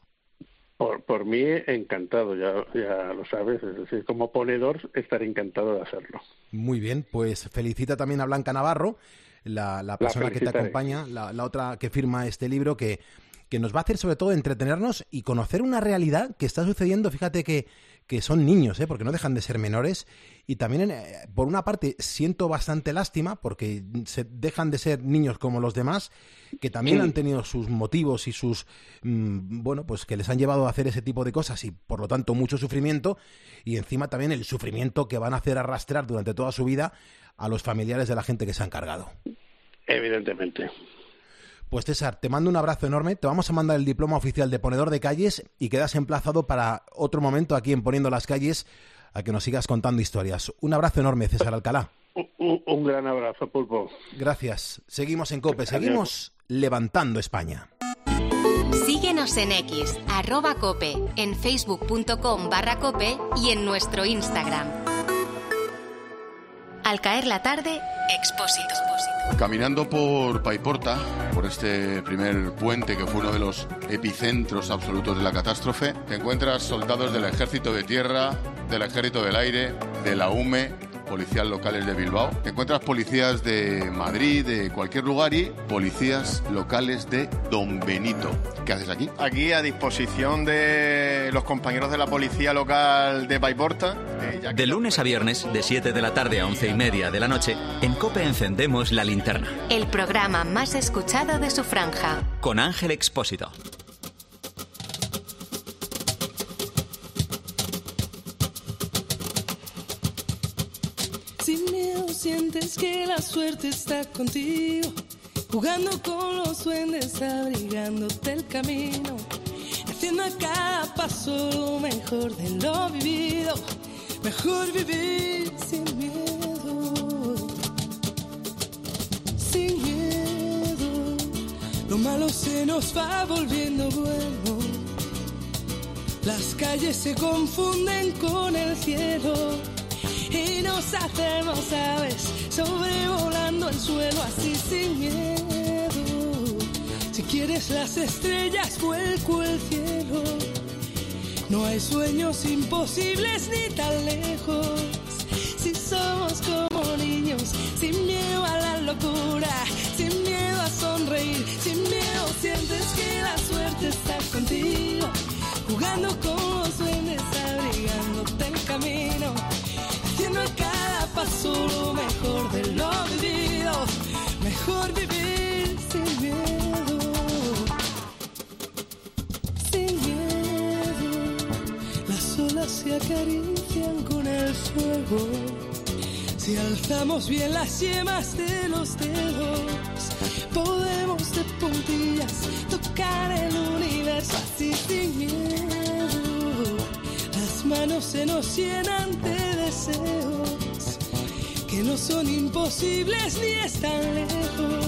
Por mí, encantado, ya lo sabes. Es decir, como ponedor, estaré encantado de hacerlo. Muy bien, pues felicita también a Blanca Navarro, la persona que te acompaña, la otra que firma este libro, que nos va a hacer sobre todo entretenernos y conocer una realidad que está sucediendo. Fíjate que son niños, porque no dejan de ser menores, y también por una parte siento bastante lástima porque se dejan de ser niños como los demás, que también han tenido sus motivos y sus pues que les han llevado a hacer ese tipo de cosas y por lo tanto mucho sufrimiento, y encima también el sufrimiento que van a hacer arrastrar durante toda su vida a los familiares de la gente que se han cargado. Evidentemente. Pues César, te mando un abrazo enorme, te vamos a mandar el diploma oficial de ponedor de calles y quedas emplazado para otro momento aquí en Poniendo las Calles a que nos sigas contando historias. Un abrazo enorme, César Alcalá. Un gran abrazo, Pulpo. Gracias. Seguimos en COPE, seguimos levantando España. Síguenos en X, @cope, en facebook.com/cope y en nuestro Instagram. Al caer la tarde, Expósito. Caminando por Paiporta, por este primer puente que fue uno de los epicentros absolutos de la catástrofe, te encuentras soldados del Ejército de Tierra, del Ejército del Aire, de la UME, policías locales de Bilbao. Te encuentras policías de Madrid, de cualquier lugar, y policías locales de Don Benito. ¿Qué haces aquí? Aquí a disposición de los compañeros de la policía local de Paiporta. De lunes a viernes, de 7 de la tarde a 11:30 de la noche, en COPE encendemos la linterna. El programa más escuchado de su franja. Con Ángel Expósito. Sin miedo sientes que la suerte está contigo, jugando con los duendes, abrigándote el camino, haciendo a cada paso lo mejor de lo vivido. Mejor vivir sin miedo. se nos va volviendo bueno. Las calles se confunden con el cielo y nos hacemos aves sobrevolando el suelo así sin miedo. Si quieres las estrellas vuelco el cielo. No hay sueños imposibles ni tan lejos. Si somos como niños, sin miedo a la locura, sin miedo a sonreír, sin miedo sientes que la suerte está contigo, jugando con los duendes, abrigándote el camino, haciendo a cada paso lo mejor de lo vivido, mejor vivir sin miedo, sin miedo. Las olas se acarician con el fuego. Si alzamos bien las yemas de los dedos, podemos de puntillas tocar el universo así sin miedo. Las manos se nos llenan de deseos que no son imposibles ni están lejos.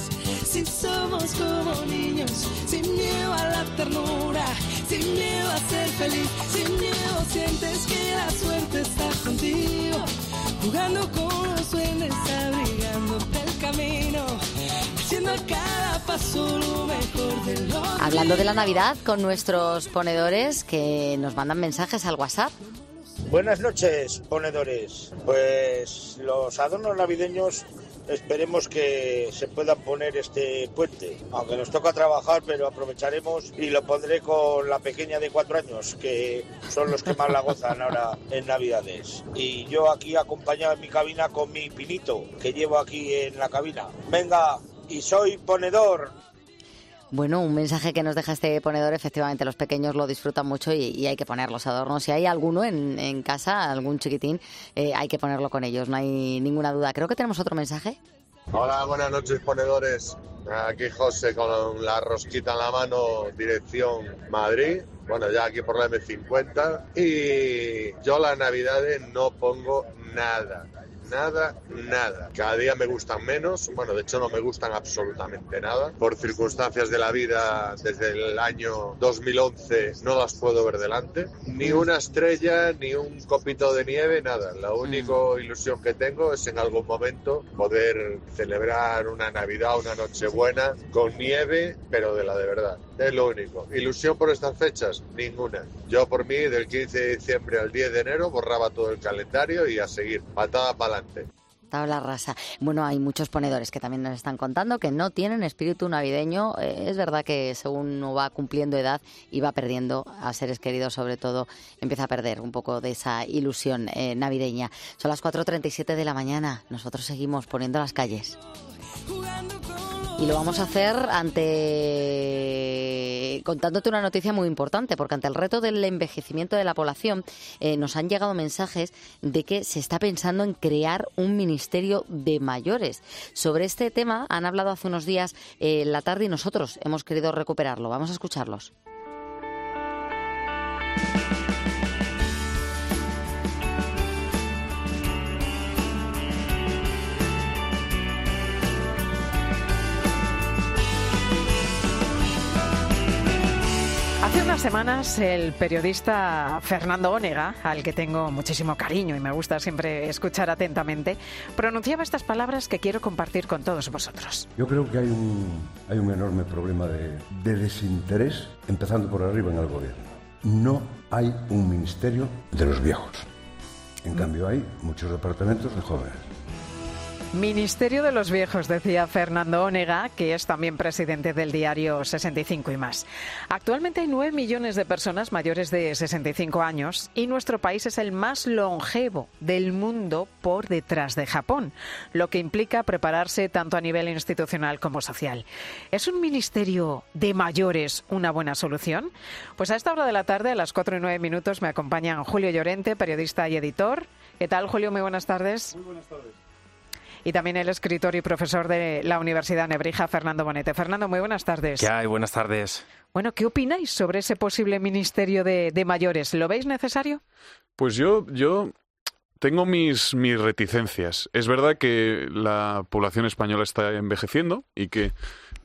Si somos como niños, sin miedo a la ternura, sin miedo a ser feliz, sin miedo sientes que la suerte está contigo, jugando con los duendes, abrigándote el camino, haciendo a cada paso lo mejor de lo vivido. Hablando de la Navidad con nuestros ponedores que nos mandan mensajes al WhatsApp. Buenas noches, ponedores. Pues los adornos navideños esperemos que se puedan poner este puente, aunque nos toca trabajar, pero aprovecharemos y lo pondré con la pequeña de 4 años, que son los que más la gozan ahora en Navidades. Y yo aquí acompañado en mi cabina con mi pinito, que llevo aquí en la cabina. Venga, y soy ponedor. Bueno, un mensaje que nos deja este ponedor, efectivamente los pequeños lo disfrutan mucho y hay que poner los adornos. Si hay alguno en casa, algún chiquitín, hay que ponerlo con ellos, no hay ninguna duda. Creo que tenemos otro mensaje. Hola, buenas noches, ponedores. Aquí José con la rosquita en la mano, dirección Madrid. Bueno, ya aquí por la M50. Y yo las Navidades no pongo nada. Nada. Cada día me gustan menos. Bueno, de hecho no me gustan absolutamente nada. Por circunstancias de la vida, desde el año 2011 no las puedo ver delante. Ni una estrella, ni un copito de nieve, nada. La única ilusión que tengo es en algún momento poder celebrar una Navidad, una Nochebuena con nieve, pero de la de verdad. Es lo único. ¿Ilusión por estas fechas? Ninguna. Yo por mí del 15 de diciembre al 10 de enero borraba todo el calendario y a seguir, patada para adelante. Tabla rasa. Bueno, hay muchos ponedores que también nos están contando que no tienen espíritu navideño. Es verdad que según uno va cumpliendo edad y va perdiendo a seres queridos, sobre todo, empieza a perder un poco de esa ilusión navideña. Son las 4:37 de la mañana. Nosotros seguimos poniendo las calles. Y lo vamos a hacer contándote una noticia muy importante, porque ante el reto del envejecimiento de la población nos han llegado mensajes de que se está pensando en crear un ministerio de mayores. Sobre este tema han hablado hace unos días en la tarde y nosotros hemos querido recuperarlo. Vamos a escucharlos. Hace unas semanas el periodista Fernando Onega, al que tengo muchísimo cariño y me gusta siempre escuchar atentamente, pronunciaba estas palabras que quiero compartir con todos vosotros. Yo creo que hay un enorme problema de desinterés, empezando por arriba en el gobierno. No hay un ministerio de los viejos. En cambio hay muchos departamentos de jóvenes. Ministerio de los Viejos, decía Fernando Onega, que es también presidente del diario 65 y más. Actualmente hay 9 millones de personas mayores de 65 años y nuestro país es el más longevo del mundo por detrás de Japón, lo que implica prepararse tanto a nivel institucional como social. ¿Es un ministerio de mayores una buena solución? Pues a esta hora de la tarde, a las 4:09, me acompañan Julio Llorente, periodista y editor. ¿Qué tal, Julio? Muy buenas tardes. Muy buenas tardes. Y también el escritor y profesor de la Universidad Nebrija, Fernando Bonete. Fernando, muy buenas tardes. ¿Qué hay? Buenas tardes. Bueno, ¿qué opináis sobre ese posible ministerio de mayores? ¿Lo veis necesario? Pues yo tengo mis reticencias. Es verdad que la población española está envejeciendo y que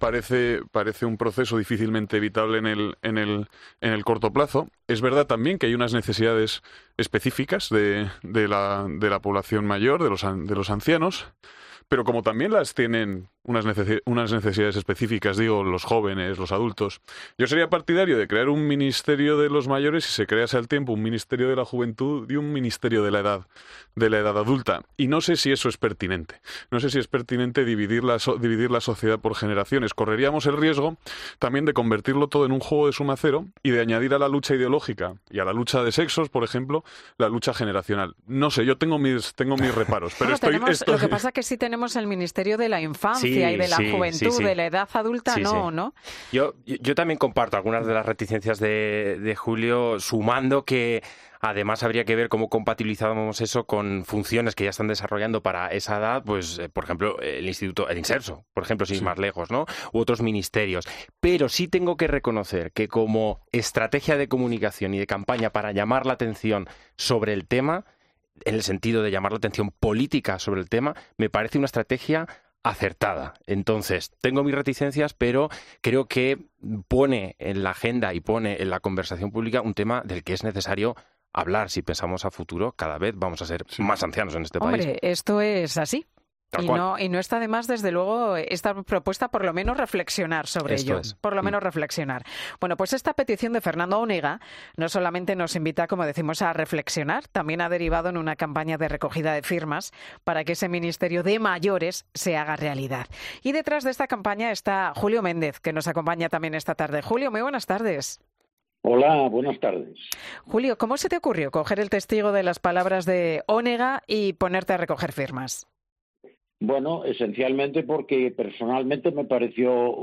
parece un proceso difícilmente evitable en el corto plazo. Es verdad también que hay unas necesidades específicas de la población mayor, de los ancianos, pero como también las tienen unas necesidades específicas, digo, los jóvenes, los adultos. Yo sería partidario de crear un ministerio de los mayores y se crease al tiempo un ministerio de la juventud y un ministerio de la edad adulta. Y no sé si eso es pertinente. No sé si es pertinente dividir la sociedad por generaciones. Correríamos el riesgo también de convertirlo todo en un juego de suma cero y de añadir a la lucha ideológica y a la lucha de sexos, por ejemplo, la lucha generacional. No sé, yo tengo mis reparos, pero Lo que pasa es que sí tenemos el ministerio de la infancia y de la juventud, de la edad adulta, ¿no? Yo también comparto algunas de las reticencias de Julio, sumando que además habría que ver cómo compatibilizábamos eso con funciones que ya están desarrollando para esa edad, pues, por ejemplo, el Inserso, por ejemplo, sin ir más lejos, ¿no? U otros ministerios. Pero sí tengo que reconocer que como estrategia de comunicación y de campaña para llamar la atención sobre el tema, en el sentido de llamar la atención política sobre el tema, me parece una estrategia acertada. Entonces, tengo mis reticencias, pero creo que pone en la agenda y pone en la conversación pública un tema del que es necesario hablar. Si pensamos a futuro, cada vez vamos a ser más ancianos en este país. Hombre, esto es así. Y no está de más, desde luego, esta propuesta, por lo menos reflexionar sobre ello. Por lo menos reflexionar. Bueno, pues esta petición de Fernando Onega no solamente nos invita, como decimos, a reflexionar, también ha derivado en una campaña de recogida de firmas para que ese Ministerio de Mayores se haga realidad. Y detrás de esta campaña está Julio Méndez, que nos acompaña también esta tarde. Julio, muy buenas tardes. Hola, buenas tardes. Julio, ¿cómo se te ocurrió coger el testigo de las palabras de Onega y ponerte a recoger firmas? Bueno, esencialmente porque personalmente me pareció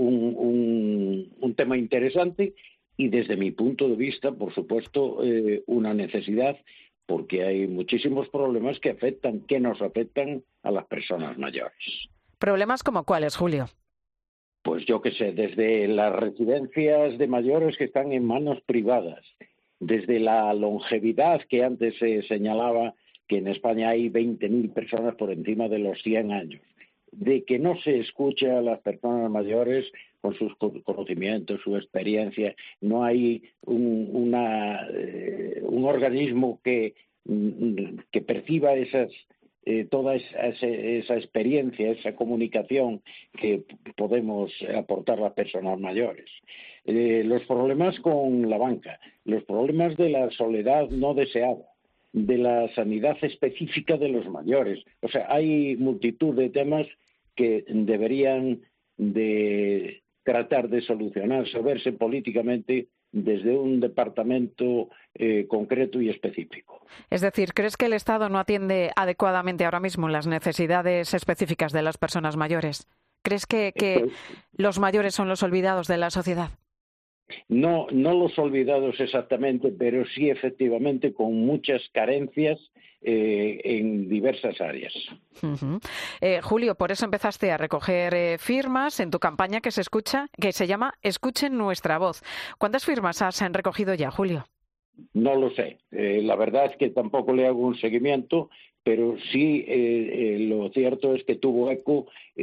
un tema interesante y desde mi punto de vista, por supuesto, una necesidad, porque hay muchísimos problemas que nos afectan a las personas mayores. ¿Problemas como cuáles, Julio? Pues yo qué sé, desde las residencias de mayores que están en manos privadas, desde la longevidad que antes se señalaba, que en España hay 20.000 personas por encima de los 100 años, de que no se escucha a las personas mayores con sus conocimientos, su experiencia, no hay un organismo que perciba toda esa experiencia, esa comunicación que podemos aportar las personas mayores. Los problemas con la banca, los problemas de la soledad no deseada, de la sanidad específica de los mayores. O sea, hay multitud de temas que deberían de tratar de solucionarse o verse políticamente desde un departamento concreto y específico. Es decir, ¿crees que el Estado no atiende adecuadamente ahora mismo las necesidades específicas de las personas mayores? ¿Crees que los mayores son los olvidados de la sociedad? No los olvidados exactamente, pero sí efectivamente con muchas carencias en diversas áreas. Uh-huh. Julio, por eso empezaste a recoger firmas en tu campaña que se llama Escuchen nuestra voz. ¿Cuántas firmas han recogido ya, Julio? No lo sé. La verdad es que tampoco le hago un seguimiento, pero sí lo cierto es que tuvo eco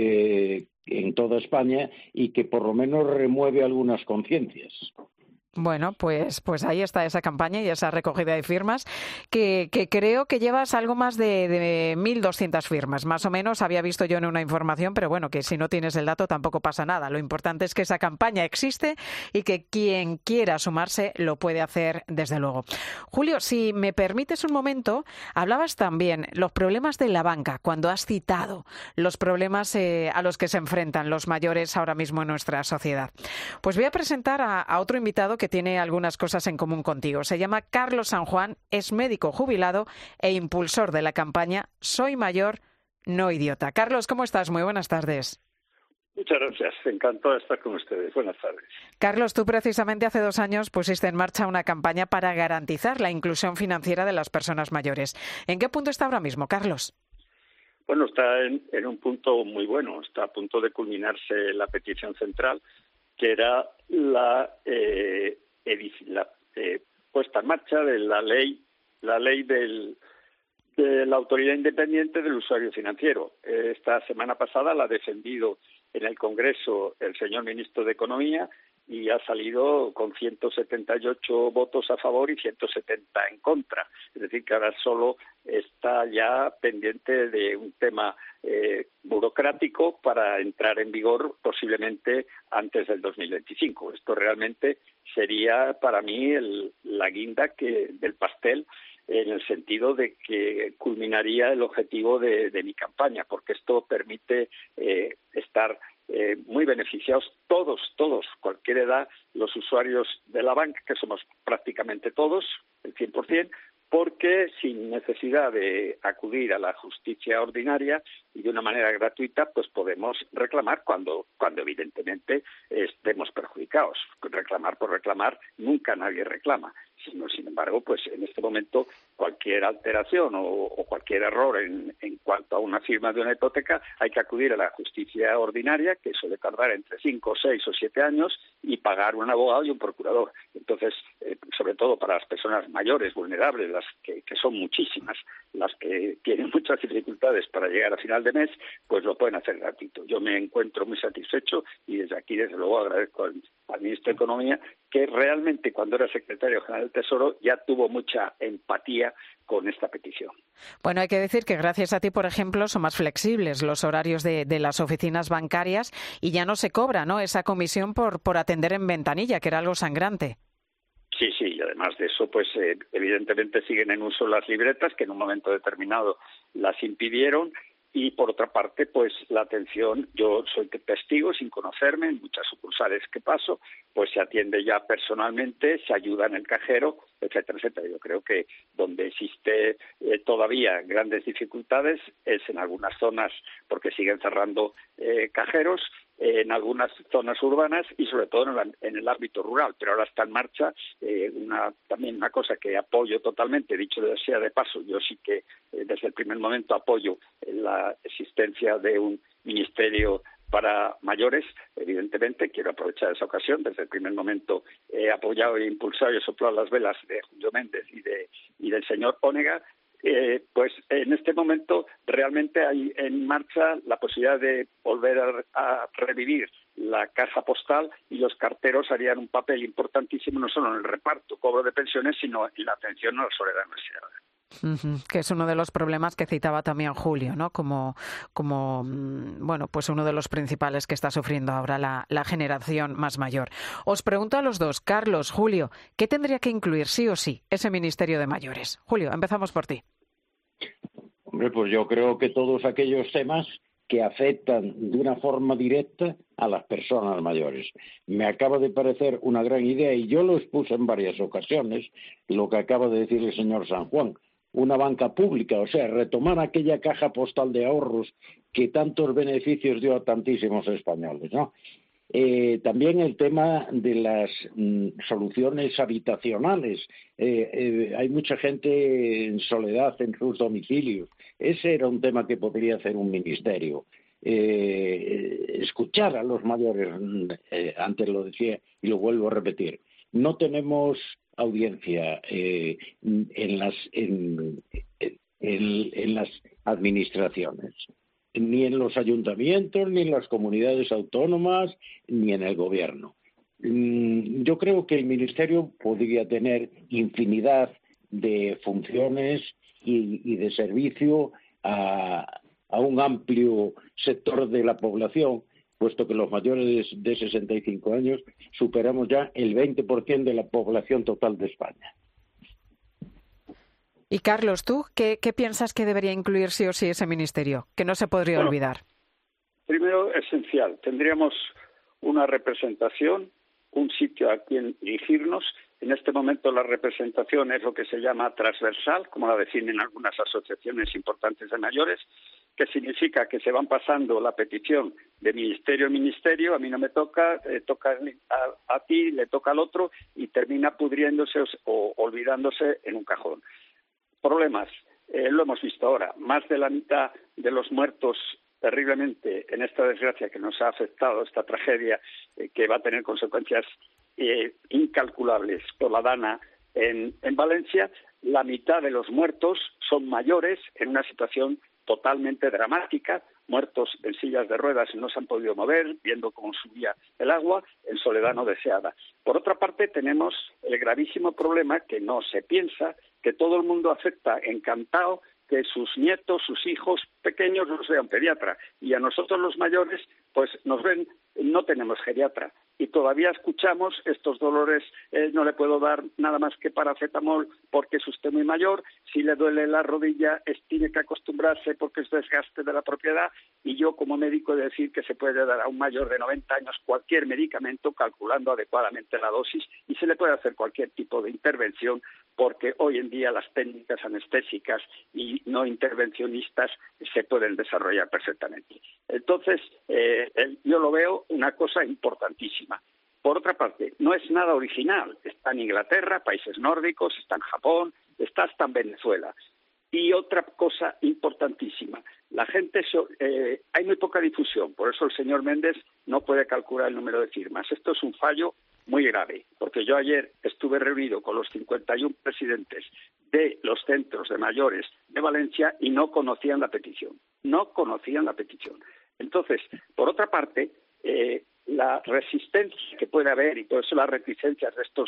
en toda España y que por lo menos remueve algunas conciencias. Bueno, pues ahí está esa campaña y esa recogida de firmas que creo que llevas algo más de 1.200 firmas, más o menos, había visto yo en una información, pero bueno, que si no tienes el dato tampoco pasa nada. Lo importante es que esa campaña existe y que quien quiera sumarse lo puede hacer desde luego. Julio, si me permites un momento, hablabas también los problemas de la banca, cuando has citado los problemas a los que se enfrentan los mayores ahora mismo en nuestra sociedad. Pues voy a presentar a otro invitado que tiene algunas cosas en común contigo. Se llama Carlos San Juan, es médico jubilado e impulsor de la campaña Soy Mayor, no idiota. Carlos, ¿cómo estás? Muy buenas tardes. Muchas gracias, encantado de estar con ustedes. Buenas tardes. Carlos, tú precisamente hace 2 años pusiste en marcha una campaña para garantizar la inclusión financiera de las personas mayores. ¿En qué punto está ahora mismo, Carlos? Bueno, está en un punto muy bueno. Está a punto de culminarse la petición central, que era la puesta en marcha de la ley de la Autoridad Independiente del Usuario Financiero. Esta semana pasada la ha defendido en el Congreso el señor ministro de Economía y ha salido con 178 votos a favor y 170 en contra. Es decir, que ahora solo está ya pendiente de un tema burocrático para entrar en vigor posiblemente antes del 2025. Esto realmente sería para mí la guinda del pastel, en el sentido de que culminaría el objetivo de mi campaña, porque esto permite estar muy beneficiados todos, cualquier edad, los usuarios de la banca, que somos prácticamente todos, el 100%, porque sin necesidad de acudir a la justicia ordinaria y de una manera gratuita, pues podemos reclamar cuando evidentemente estemos perjudicados. Reclamar por reclamar, nunca nadie reclama, sino, sin embargo, pues en este momento cualquier alteración o cualquier error en cuanto a una firma de una hipoteca, hay que acudir a la justicia ordinaria, que suele tardar entre 5, 6 o 7 años, y pagar un abogado y un procurador. Entonces, sobre todo para las personas mayores, vulnerables, las que son muchísimas, las que tienen muchas dificultades para llegar a final de mes, pues lo pueden hacer gratuito. Yo me encuentro muy satisfecho y desde aquí, desde luego, agradezco al ministro de Economía, que realmente cuando era secretario general del Tesoro ya tuvo mucha empatía con esta petición. Bueno, hay que decir que gracias a ti, por ejemplo, son más flexibles los horarios de las oficinas bancarias y ya no se cobra, ¿no?, esa comisión por atender en ventanilla, que era algo sangrante. Sí, y además de eso, pues evidentemente siguen en uso las libretas, que en un momento determinado las impidieron. Y por otra parte, pues la atención, yo soy testigo sin conocerme, en muchas sucursales que paso, pues se atiende ya personalmente, se ayuda en el cajero, etcétera, etcétera. Yo creo que donde existe todavía grandes dificultades es en algunas zonas, porque siguen cerrando cajeros, en algunas zonas urbanas y sobre todo en el ámbito rural. Pero ahora está en marcha también una cosa que apoyo totalmente, dicho sea de paso, yo sí que desde el primer momento apoyo la existencia de un ministerio para mayores. Evidentemente, quiero aprovechar esa ocasión. Desde el primer momento he apoyado e impulsado y he soplado las velas de Julio Méndez y del señor Onega. Pues en este momento realmente hay en marcha la posibilidad de volver a revivir la caja postal, y los carteros harían un papel importantísimo no solo en el reparto, cobro de pensiones, sino en la atención a la soledad universitaria. Que es uno de los problemas que citaba también Julio, ¿no? Como bueno, pues uno de los principales que está sufriendo ahora la generación más mayor. Os pregunto a los dos, Carlos, Julio, ¿qué tendría que incluir sí o sí ese Ministerio de Mayores? Julio, empezamos por ti. Hombre, pues yo creo que todos aquellos temas que afectan de una forma directa a las personas mayores. Me acaba de parecer una gran idea, y yo lo expuse en varias ocasiones, lo que acaba de decir el señor San Juan. Una banca pública, o sea, retomar aquella caja postal de ahorros que tantos beneficios dio a tantísimos españoles, ¿no? También el tema de las soluciones habitacionales. Hay mucha gente en soledad en sus domicilios. Ese era un tema que podría hacer un ministerio. Escuchar a los mayores, antes lo decía y lo vuelvo a repetir. No tenemos audiencia en las administraciones, ni en los ayuntamientos, ni en las comunidades autónomas, ni en el gobierno. Yo creo que el Ministerio podría tener infinidad de funciones y de servicio a un amplio sector de la población, puesto que los mayores de 65 años superamos ya el 20% de la población total de España. Y Carlos, ¿tú qué piensas que debería incluir sí o sí ese ministerio? Que no se podría olvidar. Primero, esencial, tendríamos una representación, un sitio a quien dirigirnos. En este momento la representación es lo que se llama transversal, como la definen algunas asociaciones importantes de mayores, que significa que se van pasando la petición de ministerio en ministerio. A mí no me toca, toca a ti, le toca al otro, y termina pudriéndose o olvidándose en un cajón. Problemas, lo hemos visto ahora, más de la mitad de los muertos terriblemente en esta desgracia que nos ha afectado, esta tragedia que va a tener consecuencias incalculables por la Dana en Valencia. La mitad de los muertos son mayores en una situación totalmente dramática, muertos en sillas de ruedas y no se han podido mover, viendo cómo subía el agua, en soledad no deseada. Por otra parte, tenemos el gravísimo problema que no se piensa, que todo el mundo acepta encantado que sus nietos, sus hijos pequeños los vean pediatra, y a nosotros los mayores pues nos ven, no tenemos geriatra, y todavía escuchamos estos dolores, no le puedo dar nada más que paracetamol porque es usted muy mayor, si le duele la rodilla tiene que acostumbrarse porque es desgaste de la propiedad, y yo como médico he de decir que se puede dar a un mayor de 90 años cualquier medicamento calculando adecuadamente la dosis, y se le puede hacer cualquier tipo de intervención, porque hoy en día las técnicas anestésicas y no intervencionistas se pueden desarrollar perfectamente. Entonces, yo lo veo una cosa importantísima. Por otra parte, no es nada original. Está en Inglaterra, países nórdicos, está en Japón, está hasta en Venezuela. Y otra cosa importantísima, la gente, hay muy poca difusión, por eso el señor Méndez no puede calcular el número de firmas. Esto es un fallo muy grave, porque yo ayer estuve reunido con los 51 presidentes de los centros de mayores de Valencia y no conocían la petición. Entonces, por otra parte, la resistencia que puede haber, y por eso las reticencias de estos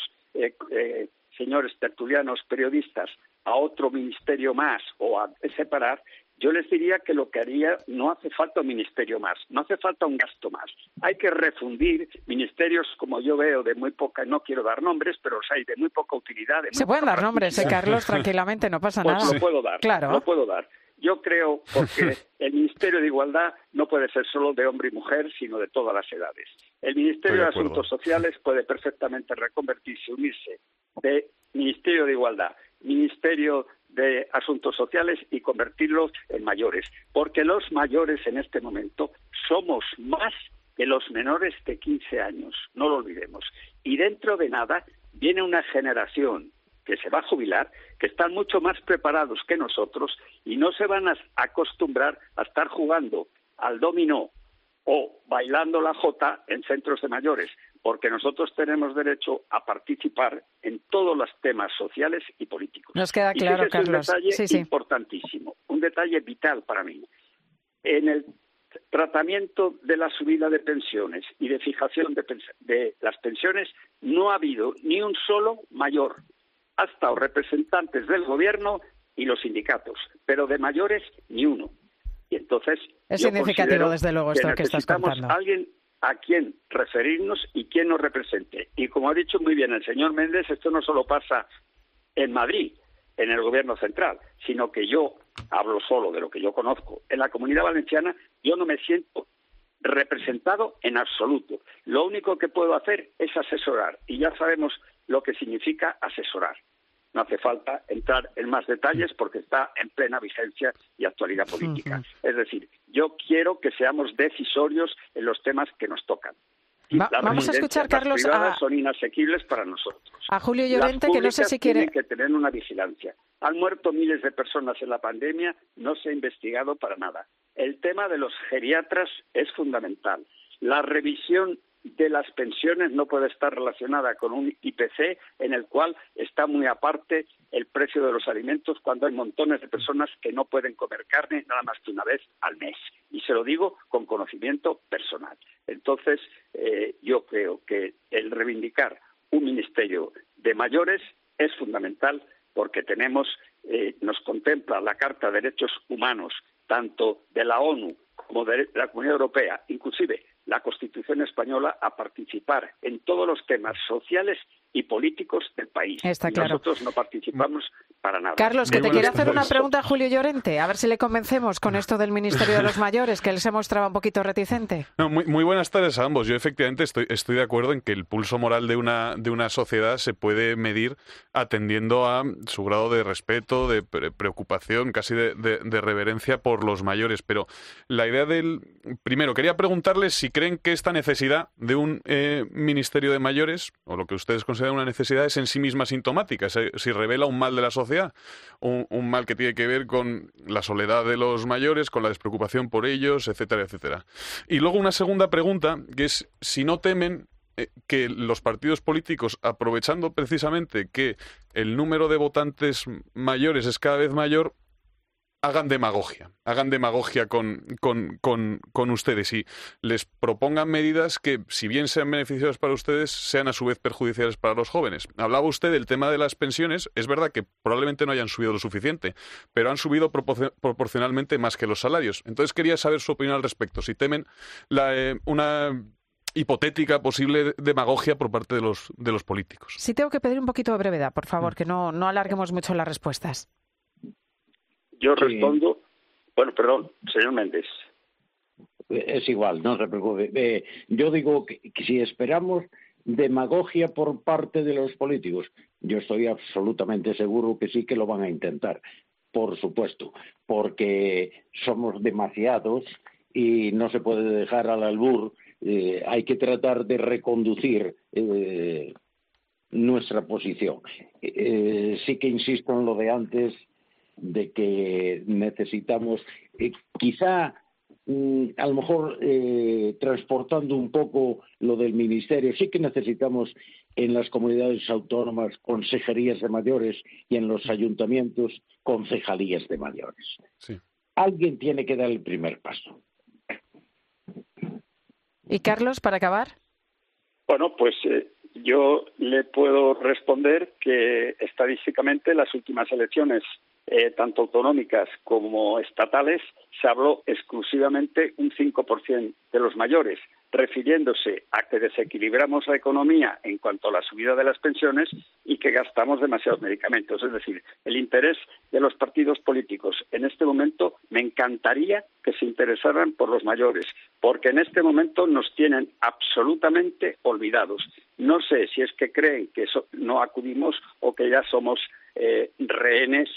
señores tertulianos periodistas a otro ministerio más o a separar, yo les diría que lo que haría, no hace falta un ministerio más, no hace falta un gasto más. Hay que refundir ministerios, como yo veo, de muy poca, no quiero dar nombres, pero los hay de muy poca utilidad. Se pueden dar nombres, Carlos, tranquilamente, no pasa nada. Lo puedo dar, claro. Lo puedo dar. Yo creo, porque el Ministerio de Igualdad no puede ser solo de hombre y mujer, sino de todas las edades. El Ministerio de Asuntos Sociales puede perfectamente reconvertirse, unirse de Ministerio de Igualdad, Ministerio de Asuntos Sociales y convertirlos en mayores, porque los mayores en este momento somos más que los menores de 15 años, no lo olvidemos. Y dentro de nada viene una generación que se va a jubilar, que están mucho más preparados que nosotros y no se van a acostumbrar a estar jugando al dominó o bailando la jota en centros de mayores, porque nosotros tenemos derecho a participar en todos los temas sociales y políticos. Nos queda claro, y Carlos. Es un detalle Sí. importantísimo, un detalle vital para mí. En el tratamiento de la subida de pensiones y de fijación de las pensiones no ha habido ni un solo mayor. Ha estado representantes del gobierno y los sindicatos, pero de mayores ni uno. Y entonces es significativo, desde luego, esto que estás contando. Necesitamos alguien a quien referirnos y quien nos represente. Y como ha dicho muy bien el señor Méndez, esto no solo pasa en Madrid, en el gobierno central, sino que yo hablo solo de lo que yo conozco. En la Comunidad Valenciana yo no me siento representado en absoluto. Lo único que puedo hacer es asesorar, y ya sabemos lo que significa asesorar. No hace falta entrar en más detalles porque está en plena vigencia y actualidad política. Es decir, yo quiero que seamos decisorios en los temas que nos tocan. Vamos a escuchar, Carlos, las privadas son inasequibles para nosotros. A Julio Llorente, que no sé si quiere... Tienen que tener una vigilancia. Han muerto miles de personas en la pandemia, no se ha investigado para nada. El tema de los geriatras es fundamental. La revisión de las pensiones no puede estar relacionada con un IPC en el cual está muy aparte el precio de los alimentos cuando hay montones de personas que no pueden comer carne nada más que una vez al mes. Y se lo digo con conocimiento personal. Entonces, yo creo que el reivindicar un ministerio de mayores es fundamental porque nos contempla la Carta de Derechos Humanos, tanto de la ONU como de la Comunidad Europea, inclusive la Constitución española, a participar en todos los temas sociales y políticos del país. Está claro. Nosotros no participamos para nada. Carlos, que te quiere hacer una pregunta a Julio Llorente, a ver si le convencemos con esto del Ministerio de los Mayores, que él se mostraba un poquito reticente. No, muy buenas tardes a ambos. Yo efectivamente estoy de acuerdo en que el pulso moral de una sociedad se puede medir atendiendo a su grado de respeto, de preocupación, casi de reverencia por los mayores. Pero la idea primero, quería preguntarles si creen que esta necesidad de un Ministerio de Mayores, o lo que ustedes consideran una necesidad, es en sí misma sintomática, si revela un mal de la sociedad, un mal que tiene que ver con la soledad de los mayores, con la despreocupación por ellos, etcétera, etcétera. Y luego una segunda pregunta, que es si no temen que los partidos políticos, aprovechando precisamente que el número de votantes mayores es cada vez mayor, hagan demagogia con ustedes y les propongan medidas que, si bien sean beneficiosas para ustedes, sean a su vez perjudiciales para los jóvenes. Hablaba usted del tema de las pensiones. Es verdad que probablemente no hayan subido lo suficiente, pero han subido proporcionalmente más que los salarios. Entonces quería saber su opinión al respecto. Si temen una hipotética posible demagogia por parte de los políticos. Sí, tengo que pedir un poquito de brevedad, por favor, que no alarguemos mucho las respuestas. Yo respondo. Bueno, perdón, señor Méndez. Es igual, no se preocupe. Yo digo que si esperamos demagogia por parte de los políticos, yo estoy absolutamente seguro que sí que lo van a intentar, por supuesto, porque somos demasiados y no se puede dejar al albur. Hay que tratar de reconducir nuestra posición. Sí que insisto en lo de antes, de que necesitamos, quizá a lo mejor transportando un poco lo del ministerio, sí que necesitamos en las comunidades autónomas consejerías de mayores y en los ayuntamientos concejalías de mayores. Sí. Alguien tiene que dar el primer paso. ¿Y Carlos, para acabar? Bueno, pues yo le puedo responder que estadísticamente las últimas elecciones, tanto autonómicas como estatales, se habló exclusivamente un 5% de los mayores, refiriéndose a que desequilibramos la economía en cuanto a la subida de las pensiones y que gastamos demasiados medicamentos. Es decir, el interés de los partidos políticos en este momento, me encantaría que se interesaran por los mayores, porque en este momento nos tienen absolutamente olvidados. No sé si es que creen que no acudimos o que ya somos rehenes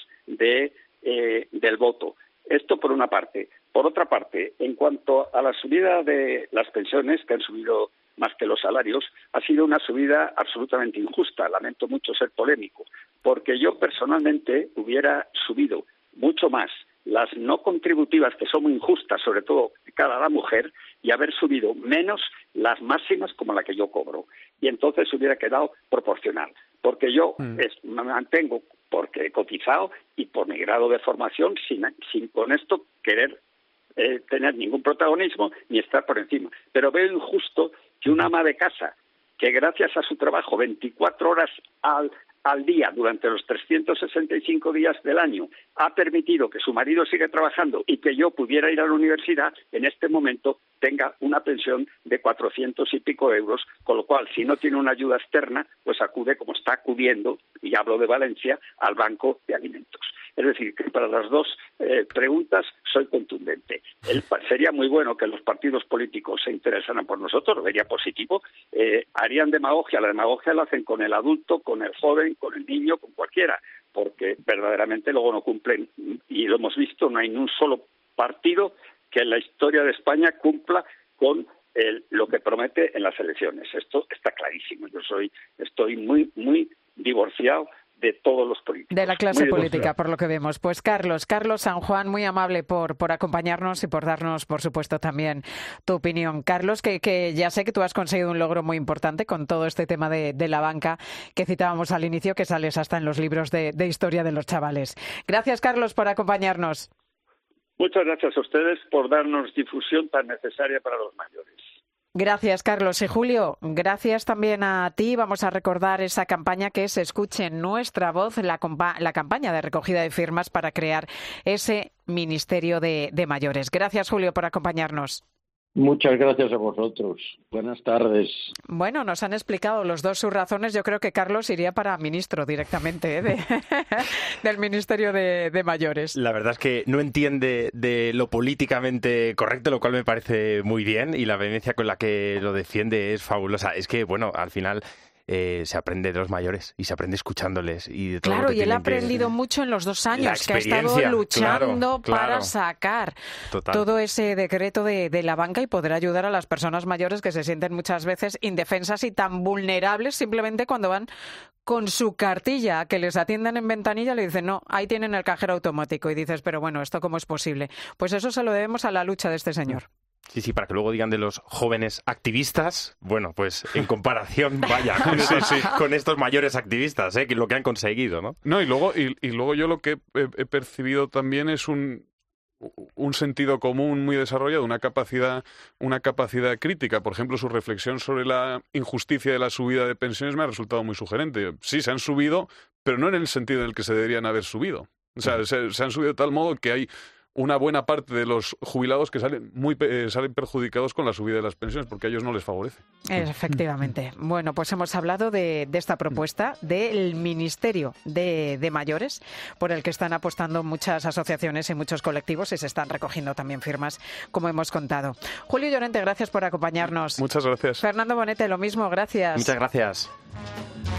del voto. Esto por una parte. Por otra parte, en cuanto a la subida de las pensiones, que han subido más que los salarios, ha sido una subida absolutamente injusta. Lamento mucho ser polémico, porque yo personalmente hubiera subido mucho más las no contributivas, que son muy injustas, sobre todo cara a la mujer, y haber subido menos las máximas como la que yo cobro. Y entonces hubiera quedado proporcional. Porque yo me mantengo porque he cotizado y por mi grado de formación, sin con esto querer tener ningún protagonismo ni estar por encima. Pero veo injusto que una ama de casa, que gracias a su trabajo 24 horas al día durante los 365 días del año ha permitido que su marido siga trabajando y que yo pudiera ir a la universidad, en este momento tenga una pensión de 400 y pico euros, con lo cual, si no tiene una ayuda externa, pues acude, como está acudiendo, y hablo de Valencia, al Banco de Alimentos. Es decir, que para las dos preguntas soy contundente. Sería muy bueno que los partidos políticos se interesaran por nosotros, lo vería positivo. Harían demagogia, la demagogia la hacen con el adulto, con el joven, con el niño, con cualquiera, porque verdaderamente luego no cumplen, y lo hemos visto, no hay ni un solo partido que en la historia de España cumpla con lo que promete en las elecciones. Esto está clarísimo. Yo estoy muy divorciado de todos los políticos. De la clase política, por lo que vemos. Pues Carlos San Juan, muy amable por acompañarnos y por darnos, por supuesto, también tu opinión. Carlos, que ya sé que tú has conseguido un logro muy importante con todo este tema de la banca que citábamos al inicio, que sales hasta en los libros de historia de los chavales. Gracias, Carlos, por acompañarnos. Muchas gracias a ustedes por darnos difusión tan necesaria para los mayores. Gracias, Carlos. Y Julio, gracias también a ti. Vamos a recordar esa campaña que es Escuche Nuestra Voz, la campaña de recogida de firmas para crear ese Ministerio de Mayores. Gracias, Julio, por acompañarnos. Muchas gracias a vosotros. Buenas tardes. Bueno, nos han explicado los dos sus razones. Yo creo que Carlos iría para ministro directamente del Ministerio de Mayores. La verdad es que no entiende de lo políticamente correcto, lo cual me parece muy bien, y la vehemencia con la que lo defiende es fabulosa. Es que, bueno, al final se aprende de los mayores y se aprende escuchándoles. Y de todo claro, lo que y él ha aprendido mucho en los 2 años que ha estado luchando para sacar todo ese decreto de la banca y poder ayudar a las personas mayores que se sienten muchas veces indefensas y tan vulnerables simplemente cuando van con su cartilla, que les atiendan en ventanilla, le dicen, no, ahí tienen el cajero automático. Y dices, pero bueno, ¿esto cómo es posible? Pues eso se lo debemos a la lucha de este señor. Sí, para que luego digan de los jóvenes activistas, bueno, pues en comparación, vaya, con estos mayores activistas, que lo que han conseguido, ¿no? No, y luego yo lo que he percibido también es un sentido común muy desarrollado, una capacidad crítica. Por ejemplo, su reflexión sobre la injusticia de la subida de pensiones me ha resultado muy sugerente. Sí, se han subido, pero no en el sentido en el que se deberían haber subido. O sea, se han subido de tal modo que hay una buena parte de los jubilados que salen perjudicados con la subida de las pensiones, porque a ellos no les favorece. Efectivamente. Bueno, pues hemos hablado de esta propuesta del Ministerio de Mayores, por el que están apostando muchas asociaciones y muchos colectivos, y se están recogiendo también firmas, como hemos contado. Julio Llorente, gracias por acompañarnos. Muchas gracias. Fernando Bonete, lo mismo, gracias. Muchas gracias.